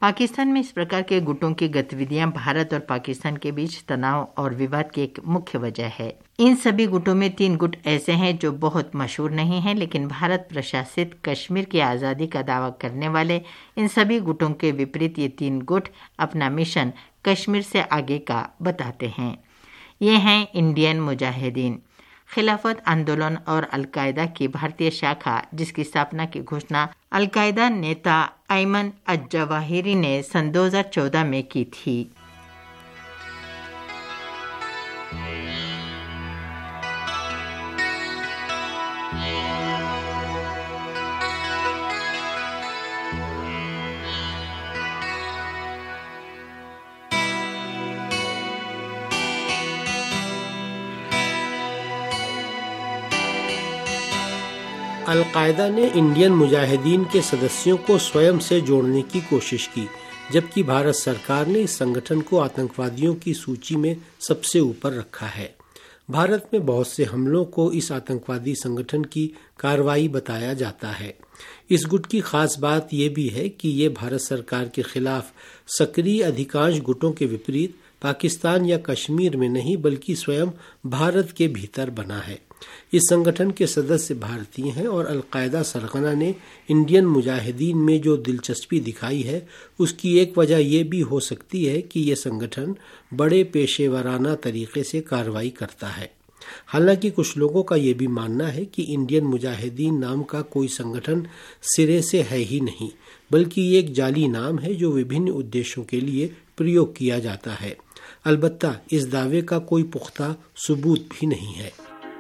S9: पाकिस्तान में इस प्रकार के गुटों की गतिविधियां भारत और पाकिस्तान के बीच तनाव और विवाद की एक मुख्य वजह है। इन सभी गुटों में तीन गुट ऐसे हैं जो बहुत मशहूर नहीं हैं, लेकिन भारत प्रशासित कश्मीर की आज़ादी का दावा करने वाले इन सभी गुटों के विपरीत ये तीन गुट अपना मिशन कश्मीर से आगे का बताते हैं। ये हैं इंडियन मुजाहिदीन, खिलाफत आंदोलन और अलकायदा की भारतीय शाखा, जिसकी स्थापना की घोषणा अलकायदा नेता अयमन अज-जवाहिरी ने सन दो हज़ार चौदह में की थी।
S7: अलकायदा ने इंडियन मुजाहिदीन के सदस्यों को स्वयं से जोड़ने की कोशिश की, जबकि भारत सरकार ने इस संगठन को आतंकवादियों की सूची में सबसे ऊपर रखा है। भारत में बहुत से हमलों को इस आतंकवादी संगठन की कार्रवाई बताया जाता है। इस गुट की खास बात यह भी है कि ये भारत सरकार के खिलाफ सक्रिय अधिकांश गुटों के विपरीत पाकिस्तान या कश्मीर में नहीं, बल्कि स्वयं भारत के भीतर बना है। इस संगठन के सदस्य भारतीय हैं और अलकायदा सरगना ने इंडियन मुजाहिदीन में जो दिलचस्पी दिखाई है, उसकी एक वजह यह भी हो सकती है कि यह संगठन बड़े पेशेवराना तरीके से कार्रवाई करता है। हालांकि कुछ लोगों का यह भी मानना है कि इंडियन मुजाहिदीन नाम का कोई संगठन सिरे से है ही नहीं, बल्कि एक जाली नाम है जो विभिन्न उद्देश्यों के लिए प्रयोग किया जाता है। अलबत्ता इस दावे का कोई पुख्ता सबूत भी नहीं है।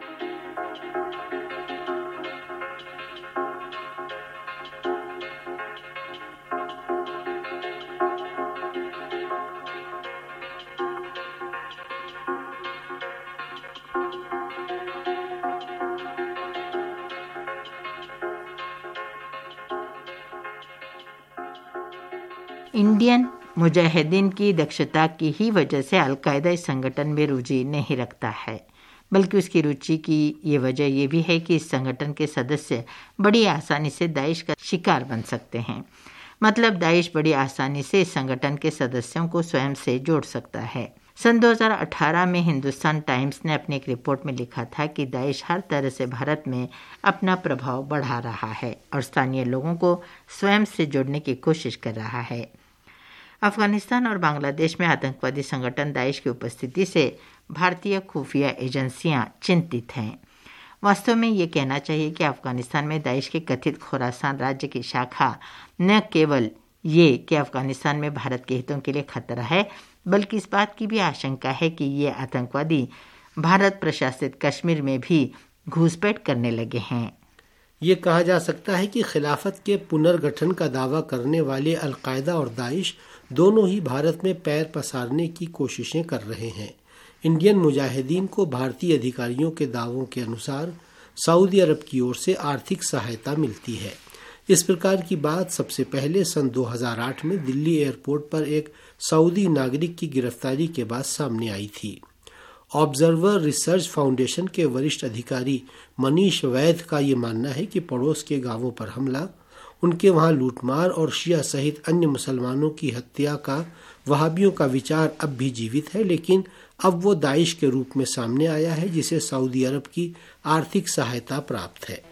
S9: इंडियन मुजाहिदीन की दक्षता की ही वजह से अलकायदा इस संगठन में रुचि नहीं रखता है, बल्कि उसकी रुचि की ये वजह यह भी है कि इस संगठन के सदस्य बड़ी आसानी से दाइश का शिकार बन सकते हैं। मतलब दाइश बड़ी आसानी से इस संगठन के सदस्यों को स्वयं से जोड़ सकता है। सन दो हज़ार अठारह में हिंदुस्तान टाइम्स ने अपनी एक रिपोर्ट में लिखा था कि दाइश हर तरह से भारत में अपना प्रभाव बढ़ा रहा है और स्थानीय लोगों को स्वयं से जोड़ने की कोशिश कर रहा है। अफगानिस्तान और बांग्लादेश में आतंकवादी संगठन दाइश की उपस्थिति से भारतीय खुफिया एजेंसियां चिंतित हैं। वास्तव में ये कहना चाहिए कि अफगानिस्तान में दाइश के कथित खोरासान राज्य की शाखा न केवल ये कि अफगानिस्तान में भारत के हितों के लिए खतरा है, बल्कि इस बात की भी आशंका है कि ये आतंकवादी भारत प्रशासित कश्मीर में भी घुसपैठ करने लगे हैं।
S7: ये कहा जा सकता है कि खिलाफत के पुनर्गठन का दावा करने वाले अलकायदा और दाइश दोनों ही भारत में पैर पसारने की कोशिशें कर रहे हैं। इंडियन मुजाहिदीन को भारतीय अधिकारियों के दावों के अनुसार सऊदी अरब की ओर से आर्थिक सहायता मिलती है। इस प्रकार की बात सबसे पहले सन दो हज़ार आठ में दिल्ली एयरपोर्ट पर एक सऊदी नागरिक की गिरफ्तारी के बाद सामने आई थी। ऑब्जर्वर रिसर्च फाउंडेशन के वरिष्ठ अधिकारी मनीष वैद का ये मानना है कि पड़ोस के गांवों पर हमला, उनके वहां लूटमार और शिया सहित अन्य मुसलमानों की हत्या का वहाबियों का विचार अब भी जीवित है, लेकिन अब वो दाइश के रूप में सामने आया है जिसे सऊदी अरब की आर्थिक सहायता प्राप्त है।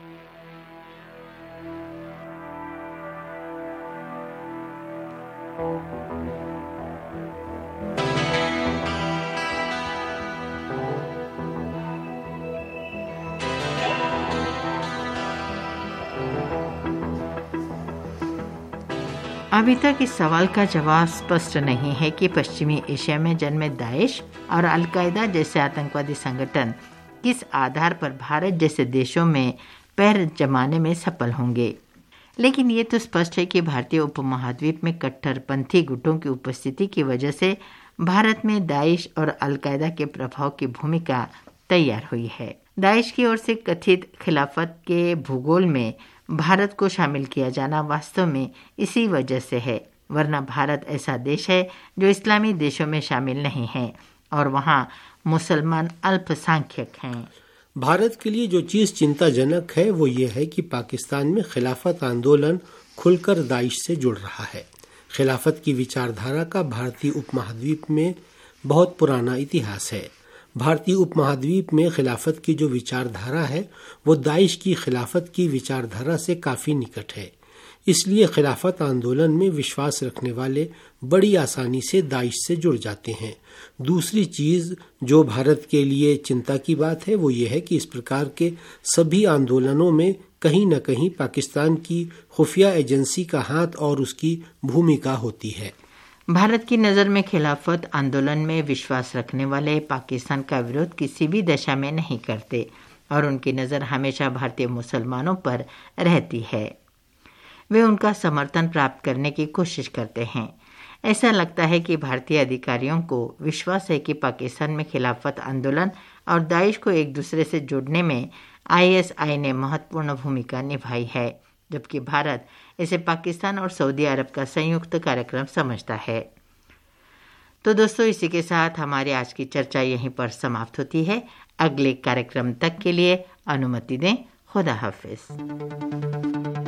S9: अभी तक इस सवाल का जवाब स्पष्ट नहीं है कि पश्चिमी एशिया में जन्मे दाइश और अलकायदा जैसे आतंकवादी संगठन किस आधार पर भारत जैसे देशों में पैर जमाने में सफल होंगे। लेकिन ये तो स्पष्ट है कि भारतीय उपमहाद्वीप में कट्टरपंथी गुटों की उपस्थिति की वजह से भारत में दाइश और अलकायदा के प्रभाव की भूमिका तैयार हुई है। दाइश की ओर से कथित खिलाफत के भूगोल में भारत को शामिल किया जाना वास्तव में इसी वजह से है, वरना भारत ऐसा देश है जो इस्लामी देशों में शामिल नहीं है और वहाँ मुसलमान अल्पसंख्यक हैं।
S7: भारत के लिए जो चीज़ चिंताजनक है वो ये है कि पाकिस्तान में खिलाफत आंदोलन खुलकर दाइश से जुड़ रहा है। खिलाफत की विचारधारा का भारतीय उपमहाद्वीप में बहुत पुराना इतिहास है। भारतीय उपमहाद्वीप में खिलाफत की जो विचारधारा है वो दाइश की खिलाफत की विचारधारा से काफ़ी निकट है। इसलिए खिलाफत आंदोलन में विश्वास रखने वाले बड़ी आसानी से दाइश से जुड़ जाते हैं। दूसरी चीज़ जो भारत के लिए चिंता की बात है वो ये है कि इस प्रकार के सभी आंदोलनों में कहीं न कहीं पाकिस्तान की खुफिया एजेंसी का हाथ और उसकी भूमिका होती है।
S9: भारत की नज़र में खिलाफत आंदोलन में विश्वास रखने वाले पाकिस्तान का विरोध किसी भी दशा में नहीं करते और उनकी नज़र हमेशा भारतीय मुसलमानों पर रहती है। वे उनका समर्थन प्राप्त करने की कोशिश करते हैं। ऐसा लगता है कि भारतीय अधिकारियों को विश्वास है कि पाकिस्तान में खिलाफत आंदोलन और दाइश को एक दूसरे से जोड़ने में आईएसआई ने महत्वपूर्ण भूमिका निभाई है, जबकि भारत इसे पाकिस्तान और सऊदी अरब का संयुक्त कार्यक्रम समझता है। तो दोस्तों, इसी के साथ हमारी आज की चर्चा यहीं पर समाप्त होती है। अगले कार्यक्रम तक के लिए अनुमति दें। खुदा हाफिज।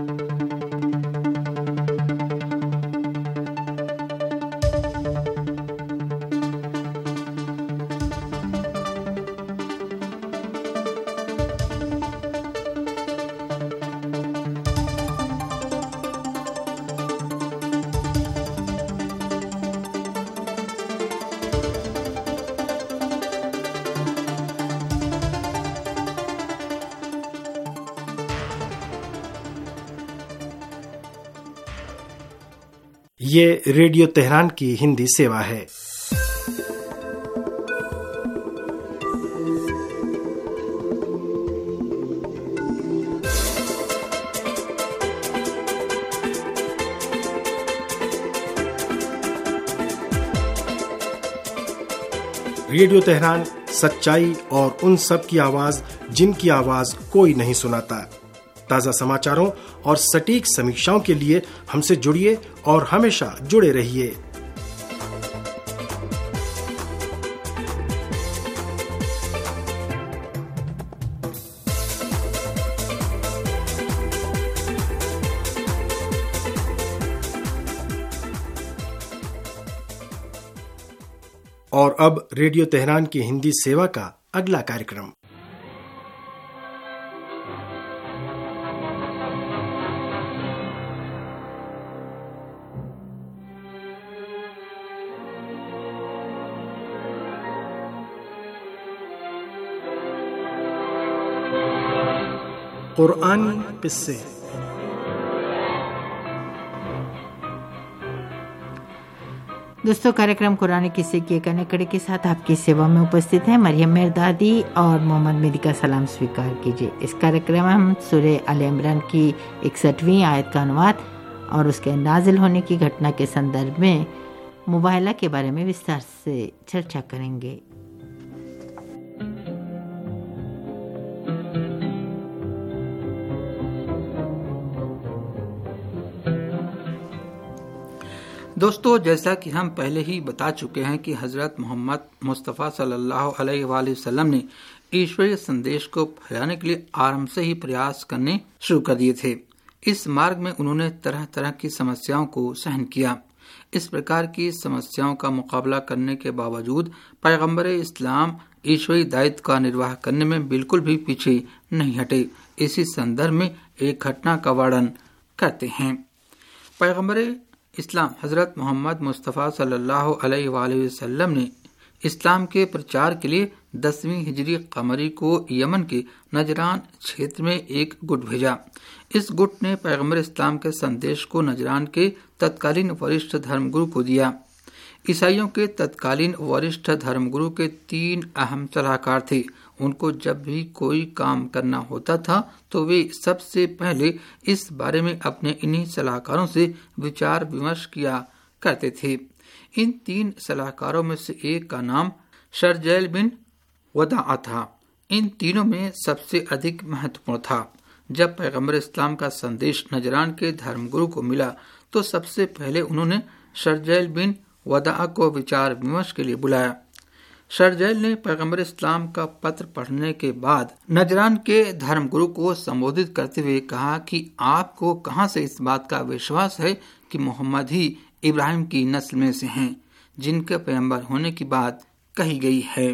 S6: ये रेडियो तेहरान की हिंदी सेवा है। रेडियो तेहरान सच्चाई और उन सब की आवाज जिनकी आवाज कोई नहीं सुनाता। ताज़ा समाचारों और सटीक समीक्षाओं के लिए हमसे जुड़िए और हमेशा जुड़े रहिए। और अब रेडियो तेहरान की हिंदी सेवा का अगला कार्यक्रम। कुरानी किस्से।
S9: दोस्तों, कार्यक्रम कुरानी किस्से की एक अन्य कड़ी के साथ आपकी सेवा में उपस्थित हैं मरियम मेहरदादी और मोहम्मद मेदी का सलाम स्वीकार कीजिए। इस कार्यक्रम में हम सूरह आल इमरान की इकसठवीं आयत का अनुवाद और उसके नाजिल होने की घटना के संदर्भ में मुबाहला के बारे में विस्तार से चर्चा करेंगे।
S8: दोस्तों, जैसा कि हम पहले ही बता चुके हैं कि हज़रत मोहम्मद मुस्तफ़ा सल्लल्लाहु अलैहि वसल्लम ने ईश्वरीय संदेश को फैलाने के लिए आरंभ से ही प्रयास करने शुरू कर दिए थे। इस मार्ग में उन्होंने तरह तरह की समस्याओं को सहन किया। इस प्रकार की समस्याओं का मुकाबला करने के बावजूद पैगंबर इस्लाम ईश्वरीय दायित्व का निर्वाह करने में बिल्कुल भी पीछे नहीं हटे। इसी संदर्भ में एक घटना का वर्णन करते हैं। पैगंबर इस्लाम हजरत मोहम्मद मुस्तफ़ा सल्लल्लाहु अलैहि वसल्लम ने इस्लाम के प्रचार के लिए दसवीं हिजरी कमरी को यमन के नजरान क्षेत्र में एक गुट भेजा। इस गुट ने पैगंबर इस्लाम के संदेश को नजरान के तत्कालीन वरिष्ठ धर्मगुरु को दिया। ईसाइयों के तत्कालीन वरिष्ठ धर्मगुरु के तीन अहम सलाहकार थे। उनको जब भी कोई काम करना होता था तो वे सबसे पहले इस बारे में अपने इन्हीं सलाहकारों से विचार विमर्श किया करते थे। इन तीन सलाहकारों में से एक का नाम शरजैल बिन वदाअ था। इन तीनों में सबसे अधिक महत्वपूर्ण था। जब पैगंबर इस्लाम का संदेश नजरान के धर्मगुरु को मिला तो सबसे पहले उन्होंने शरजैल बिन वदाअ को विचार विमर्श के लिए बुलाया। शरजैल ने पैगंबर इस्लाम का पत्र पढ़ने के बाद नजरान के धर्मगुरु को संबोधित करते हुए कहा कि आपको कहां से इस बात का विश्वास है कि मोहम्मद ही इब्राहिम की नस्ल में से हैं, जिनके पैगंबर होने की बात कही गई है।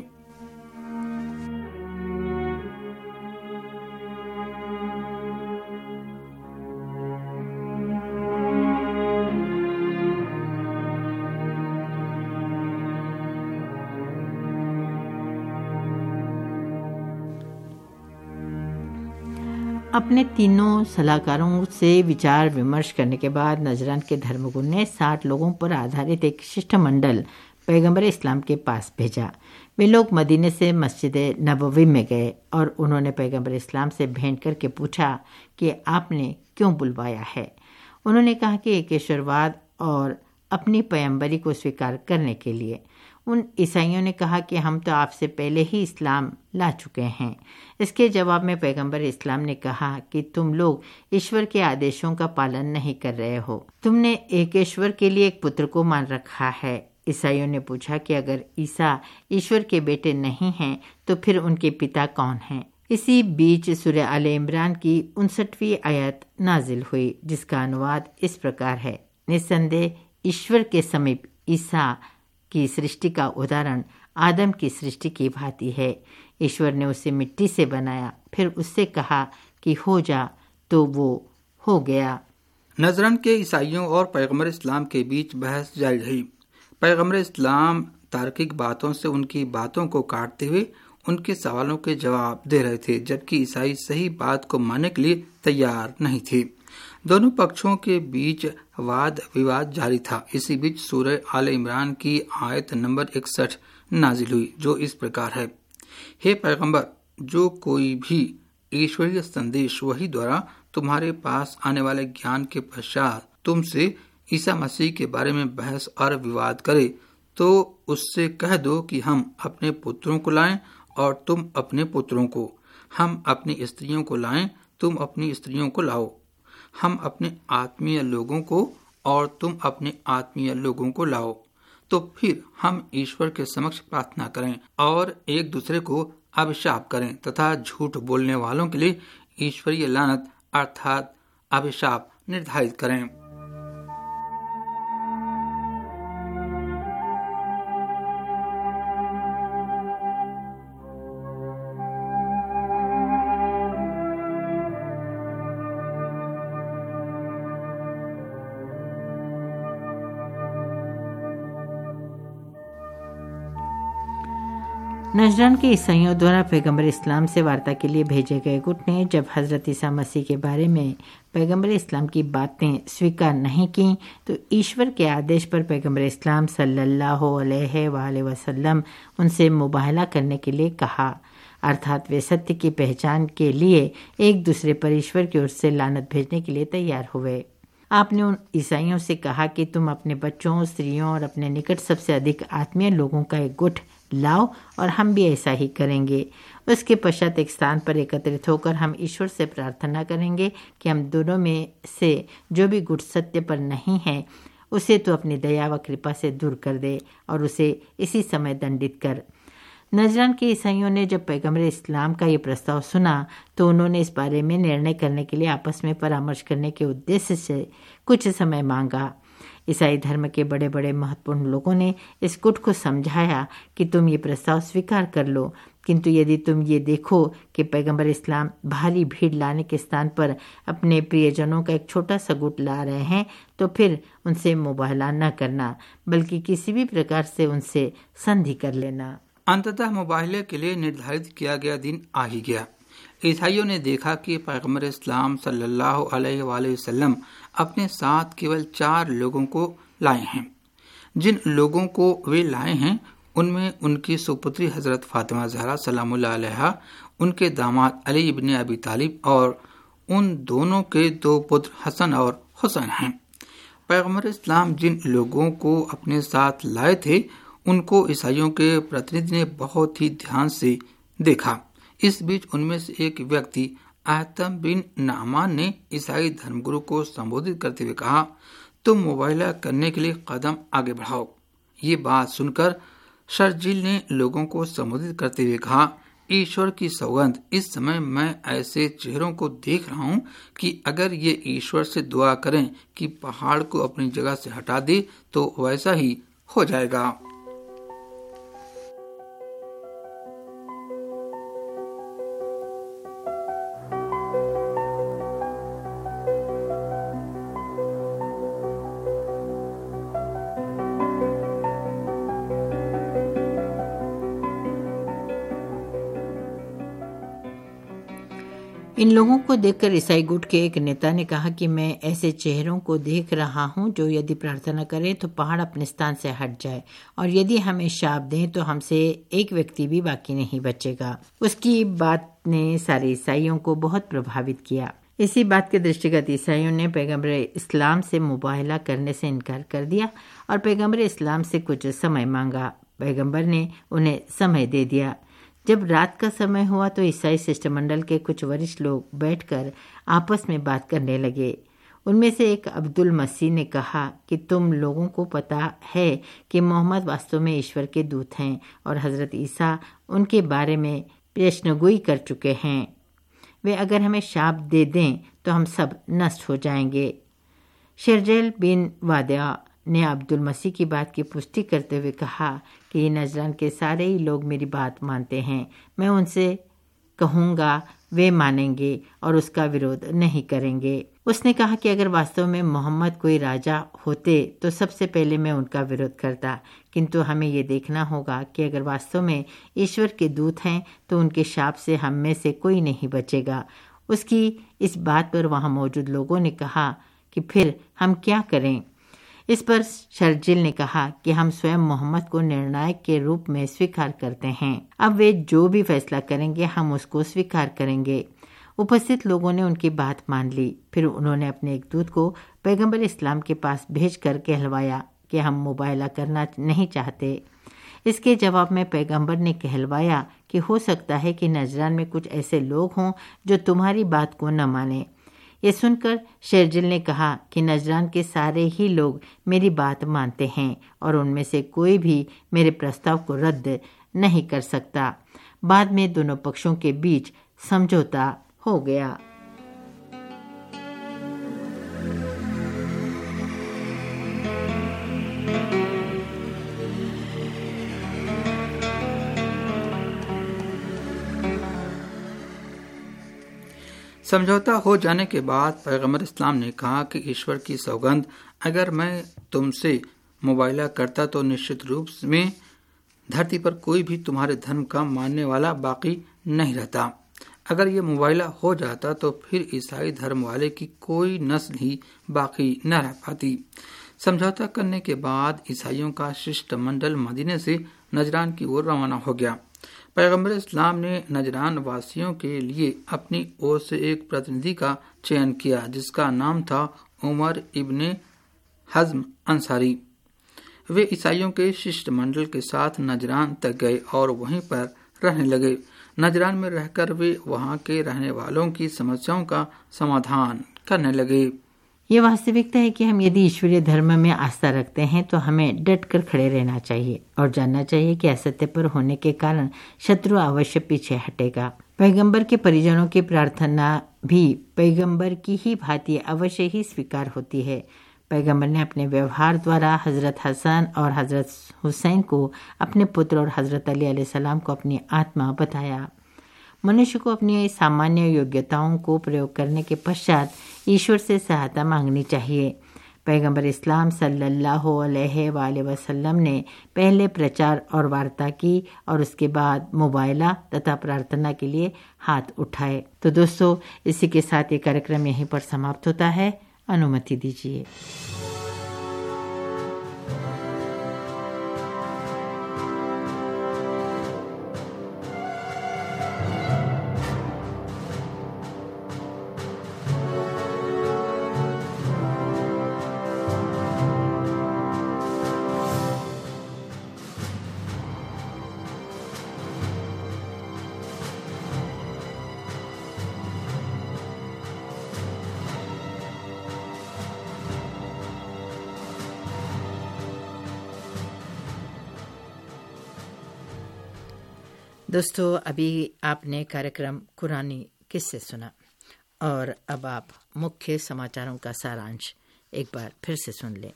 S9: अपने तीनों सलाहकारों से विचार विमर्श करने के बाद नजरान के धर्मगुरु ने साठ लोगों पर आधारित एक शिष्टमंडल पैगंबर इस्लाम के पास भेजा। वे लोग मदीने से मस्जिद नबवी में गए और उन्होंने पैगंबर इस्लाम से भेंट करके पूछा कि आपने क्यों बुलवाया है। उन्होंने कहा कि एकेश्वरवाद और अपनी पैगंबरी को स्वीकार करने के लिए। उन ईसाइयों ने कहा कि हम तो आपसे पहले ही इस्लाम ला चुके हैं। इसके जवाब में पैगंबर इस्लाम ने कहा कि तुम लोग ईश्वर के आदेशों का पालन नहीं कर रहे हो। तुमने एक ईश्वर के लिए एक पुत्र को मान रखा है। ईसाइयों ने पूछा कि अगर ईसा ईश्वर के बेटे नहीं हैं तो फिर उनके पिता कौन हैं। इसी बीच सूरह आले इमरान की उनसठवीं आयत नाजिल हुई, जिसका अनुवाद इस प्रकार है। निस्संदेह ईश्वर के समीप ईसा की सृष्टि का उदाहरण आदम की सृष्टि की भांति है। ईश्वर ने उसे मिट्टी से बनाया, फिर उससे कहा कि हो जा, तो वो हो गया।
S8: नजरन के ईसाइयों और पैगंबर इस्लाम के बीच बहस जारी रही। पैगंबर इस्लाम तार्किक बातों से उनकी बातों को काटते हुए उनके सवालों के जवाब दे रहे थे, जबकि ईसाई सही बात को मानने के लिए तैयार नहीं थे। दोनों पक्षों के बीच वाद विवाद जारी था। इसी बीच सूरह आले इमरान की आयत नंबर इकसठ नाजिल हुई, जो इस प्रकार है। हे पैगंबर, जो कोई भी ईश्वरीय संदेश वही द्वारा तुम्हारे पास आने वाले ज्ञान के पश्चात तुमसे ईसा मसीह के बारे में बहस और विवाद करे, तो उससे कह दो कि हम अपने पुत्रों को लाएं और तुम अपने पुत्रों को, हम अपनी स्त्रियों को लाएं, तुम अपनी स्त्रियों को लाओ, हम अपने आत्मीय लोगों को और तुम अपने आत्मीय लोगों को लाओ, तो फिर हम ईश्वर के समक्ष प्रार्थना करें और एक दूसरे को अभिशाप करें तथा झूठ बोलने वालों के लिए ईश्वरीय लानत अर्थात अभिशाप निर्धारित करें।
S9: नजरान के ईसाइयों द्वारा पैगंबर इस्लाम से वार्ता के लिए भेजे गए गुट ने जब हजरत ईसा मसीह के बारे में पैगंबर इस्लाम की बातें स्वीकार नहीं की, तो ईश्वर के आदेश पर पैगंबर इस्लाम सल्लल्लाहु अलैहि वसल्लम उनसे मुबाहला करने के लिए कहा, अर्थात वे सत्य की पहचान के लिए एक दूसरे पर ईश्वर की ओर से लानत भेजने के लिए तैयार हुए। आपने उन ईसाइयों से कहा कि तुम अपने बच्चों, स्त्रियों और अपने निकट सबसे अधिक आत्मीय लोगों का एक गुट लाओ और हम भी ऐसा ही करेंगे। उसके पश्चात एक स्थान पर एकत्रित होकर हम ईश्वर से प्रार्थना करेंगे कि हम दोनों में से जो भी गुट सत्य पर नहीं है उसे तो अपनी दया व कृपा से दूर कर दे और उसे इसी समय दंडित कर। नजरान के ईसाइयों ने जब पैगंबर इस्लाम का ये प्रस्ताव सुना तो उन्होंने इस बारे में निर्णय करने के लिए आपस में परामर्श करने के उद्देश्य से कुछ समय मांगा। ईसाई धर्म के बड़े बड़े महत्वपूर्ण लोगों ने इस गुट को समझाया कि तुम ये प्रस्ताव स्वीकार कर लो, किंतु यदि तुम ये देखो कि पैगंबर इस्लाम भारी भीड़ लाने के स्थान पर अपने प्रियजनों का एक छोटा सा गुट ला रहे हैं तो फिर उनसे मुबाहला न करना, बल्कि किसी भी प्रकार से उनसे संधि कर लेना।
S8: अंततः मुबाहले के लिए निर्धारित किया गया दिन आ ही गया। ईसाइयों ने देखा कि पैगंबर इस्लाम सल्लल्लाहु अलैहि वसल्लम अपने साथ केवल चार लोगों को लाए हैं। जिन लोगों को वे लाए हैं उनमें उनकी सुपुत्री हजरत फातिमा ज़हरा सलामुल्लाह अलैहा, उनके दामाद अली इब्ने अबी तालिब और उन दोनों के दो पुत्र हसन और हुसैन हैं। पैगंबर इस्लाम जिन लोगों को अपने साथ लाए थे उनको ईसाइयों के प्रतिनिधि ने बहुत ही ध्यान से देखा। इस बीच उनमें से एक व्यक्ति आतम बिन नामान ने ईसाई धर्मगुरु को संबोधित करते हुए कहा, तुम मुबाहला करने के लिए कदम आगे बढ़ाओ। ये बात सुनकर शर्जिल ने लोगों को संबोधित करते हुए कहा, ईश्वर की सौगंध, इस समय मैं ऐसे चेहरों को देख रहा हूँ कि अगर ये ईश्वर से दुआ करें कि पहाड़ को अपनी जगह से हटा दे तो वैसा ही हो जाएगा।
S9: इन लोगों को देखकर ईसाई गुट के एक नेता ने कहा कि मैं ऐसे चेहरों को देख रहा हूं जो यदि प्रार्थना करें तो पहाड़ अपने स्थान से हट जाए और यदि हमें शाप दें तो हमसे एक व्यक्ति भी बाकी नहीं बचेगा। उसकी बात ने सारे ईसाइयों को बहुत प्रभावित किया। इसी बात के दृष्टिगत ईसाइयों ने पैगंबर इस्लाम से मुबाहला करने से इनकार कर दिया और पैगंबर इस्लाम से कुछ समय मांगा। पैगंबर ने उन्हें समय दे दिया। जब रात का समय हुआ तो ईसाई शिष्टमंडल के कुछ वरिष्ठ लोग बैठकर आपस में बात करने लगे। उनमें से एक अब्दुल मसीह ने कहा कि तुम लोगों को पता है कि मोहम्मद वास्तव में ईश्वर के दूत हैं और हजरत ईसा उनके बारे में पेशनगोई कर चुके हैं। वे अगर हमें शाप दे दें तो हम सब नष्ट हो जाएंगे। शर्जेल बिन वादिया ने अब्दुल मसीह की बात की पुष्टि करते हुए कहा कि ये नजरान के सारे ही लोग मेरी बात मानते हैं। मैं उनसे कहूँगा वे मानेंगे और उसका विरोध नहीं करेंगे। उसने कहा कि अगर वास्तव में मोहम्मद कोई राजा होते तो सबसे पहले मैं उनका विरोध करता, किंतु हमें ये देखना होगा कि अगर वास्तव में ईश्वर के दूत हैं तो उनके शाप से हम में से कोई नहीं बचेगा। उसकी इस बात पर वहाँ मौजूद लोगों ने कहा कि फिर हम क्या करें। इस पर शर्जिल ने कहा कि हम स्वयं मोहम्मद को निर्णायक के रूप में स्वीकार करते हैं। अब वे जो भी फैसला करेंगे हम उसको स्वीकार करेंगे। उपस्थित लोगों ने उनकी बात मान ली। फिर उन्होंने अपने एक दूत को पैगंबर इस्लाम के पास भेजकर कहलवाया कि हम मुबाहला करना नहीं चाहते। इसके जवाब में पैगंबर ने कहलवाया कि हो सकता है कि नजरान में कुछ ऐसे लोग हों जो तुम्हारी बात को न माने। ये सुनकर शेरजिल ने कहा कि नजरान के सारे ही लोग मेरी बात मानते हैं और उनमें से कोई भी मेरे प्रस्ताव को रद्द नहीं कर सकता। बाद में दोनों पक्षों के बीच समझौता हो गया।
S8: समझौता हो जाने के बाद पैगंबर इस्लाम ने कहा कि ईश्वर की सौगंध, अगर मैं तुमसे मुबाहला करता तो निश्चित रूप में धरती पर कोई भी तुम्हारे धर्म का मानने वाला बाकी नहीं रहता। अगर ये मुबाहला हो जाता तो फिर ईसाई धर्म वाले की कोई नस्ल ही बाकी न रह पाती। समझौता करने के बाद ईसाइयों का शिष्टमंडल मदीने से नजरान की ओर रवाना हो गया। पैगंबर इस्लाम ने नजरान वासियों के लिए अपनी ओर से एक प्रतिनिधि का चयन किया जिसका नाम था उमर इब्ने हज़्म अंसारी। वे ईसाइयों के शिष्टमंडल के साथ नजरान तक गए और वहीं पर रहने लगे। नजरान में रहकर वे वहां के रहने वालों की समस्याओं का समाधान करने लगे।
S9: ये वास्तविकता है कि हम यदि ईश्वरीय धर्म में आस्था रखते हैं तो हमें डट कर खड़े रहना चाहिए और जानना चाहिए कि असत्य पर होने के कारण शत्रु अवश्य पीछे हटेगा। पैगंबर के परिजनों की प्रार्थना भी पैगंबर की ही भांति अवश्य ही स्वीकार होती है। पैगंबर ने अपने व्यवहार द्वारा हजरत हसन और हजरत हुसैन को अपने पुत्र और हजरत अली अलैहिस्सलाम को अपनी आत्मा बताया। मनुष्य को अपनी सामान्य योग्यताओं को प्रयोग करने के पश्चात ईश्वर से सहायता मांगनी चाहिए। पैगंबर इस्लाम सल्लल्लाहु अलैहि वसल्लम ने पहले प्रचार और वार्ता की और उसके बाद मुबाहला तथा प्रार्थना के लिए हाथ उठाए। तो दोस्तों, इसी के साथ ये कार्यक्रम यहीं पर समाप्त होता है। अनुमति दीजिए। दोस्तों, अभी आपने कार्यक्रम कुरानी किस्से सुना और अब आप मुख्य समाचारों का सारांश एक बार फिर से सुन लें।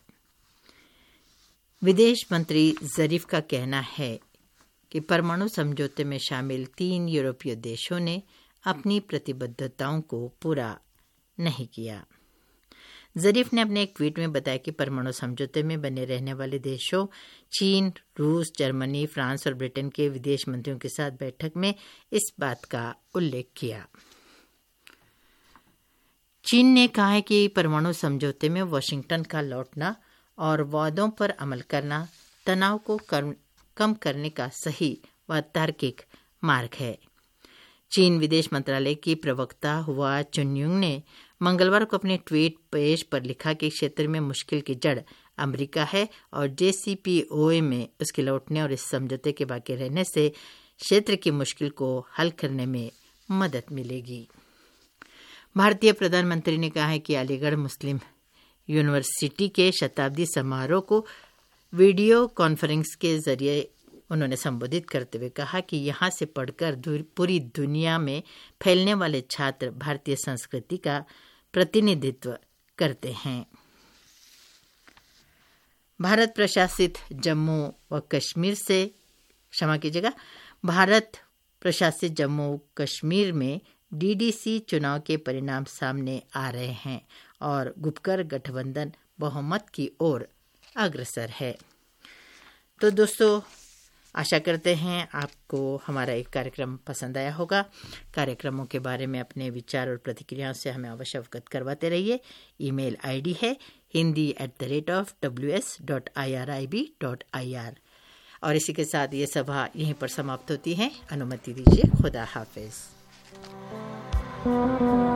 S9: विदेश मंत्री जरीफ का कहना है कि परमाणु समझौते में शामिल तीन यूरोपीय देशों ने अपनी प्रतिबद्धताओं को पूरा नहीं किया। जरीफ ने अपने एक ट्वीट में बताया कि परमाणु समझौते में बने रहने वाले देशों चीन, रूस, जर्मनी, फ्रांस और ब्रिटेन के विदेश मंत्रियों के साथ बैठक में इस बात का उल्लेख किया। चीन ने कहा है कि परमाणु समझौते में वाशिंगटन का लौटना और वादों पर अमल करना तनाव को कम करने का सही व तार्किक मार्ग है। चीन विदेश मंत्रालय की प्रवक्ता हुआ चुनयुंग ने मंगलवार को अपने ट्वीट पेज पर लिखा कि क्षेत्र में मुश्किल की जड़ अमेरिका है और जेसीपीओए में उसके लौटने और इस समझौते के बाकी रहने से क्षेत्र की मुश्किल को हल करने में मदद मिलेगी। भारतीय प्रधानमंत्री ने कहा है कि अलीगढ़ मुस्लिम यूनिवर्सिटी के शताब्दी समारोह को वीडियो कॉन्फ्रेंस के जरिए उन्होंने संबोधित करते हुए कहा कि यहाँ से पढ़कर पूरी दुनिया में फैलने वाले छात्र भारतीय संस्कृति का प्रतिनिधित्व करते हैं। भारत प्रशासित जम्मू व कश्मीर से क्षमा कीजिएगा भारत प्रशासित जम्मू कश्मीर में डीडीसी चुनाव के परिणाम सामने आ रहे हैं और गुपकर गठबंधन बहुमत की ओर अग्रसर है। तो दोस्तों, आशा करते हैं आपको हमारा एक कार्यक्रम पसंद आया होगा। कार्यक्रमों के बारे में अपने विचार और प्रतिक्रियाओं से हमें अवश्य अवगत करवाते रहिए। ईमेल आईडी है Hindi at the rate of W S dot I R I B dot I R. और इसी के साथ ये सभा यहीं पर समाप्त होती है। अनुमति दीजिए। खुदा हाफिज।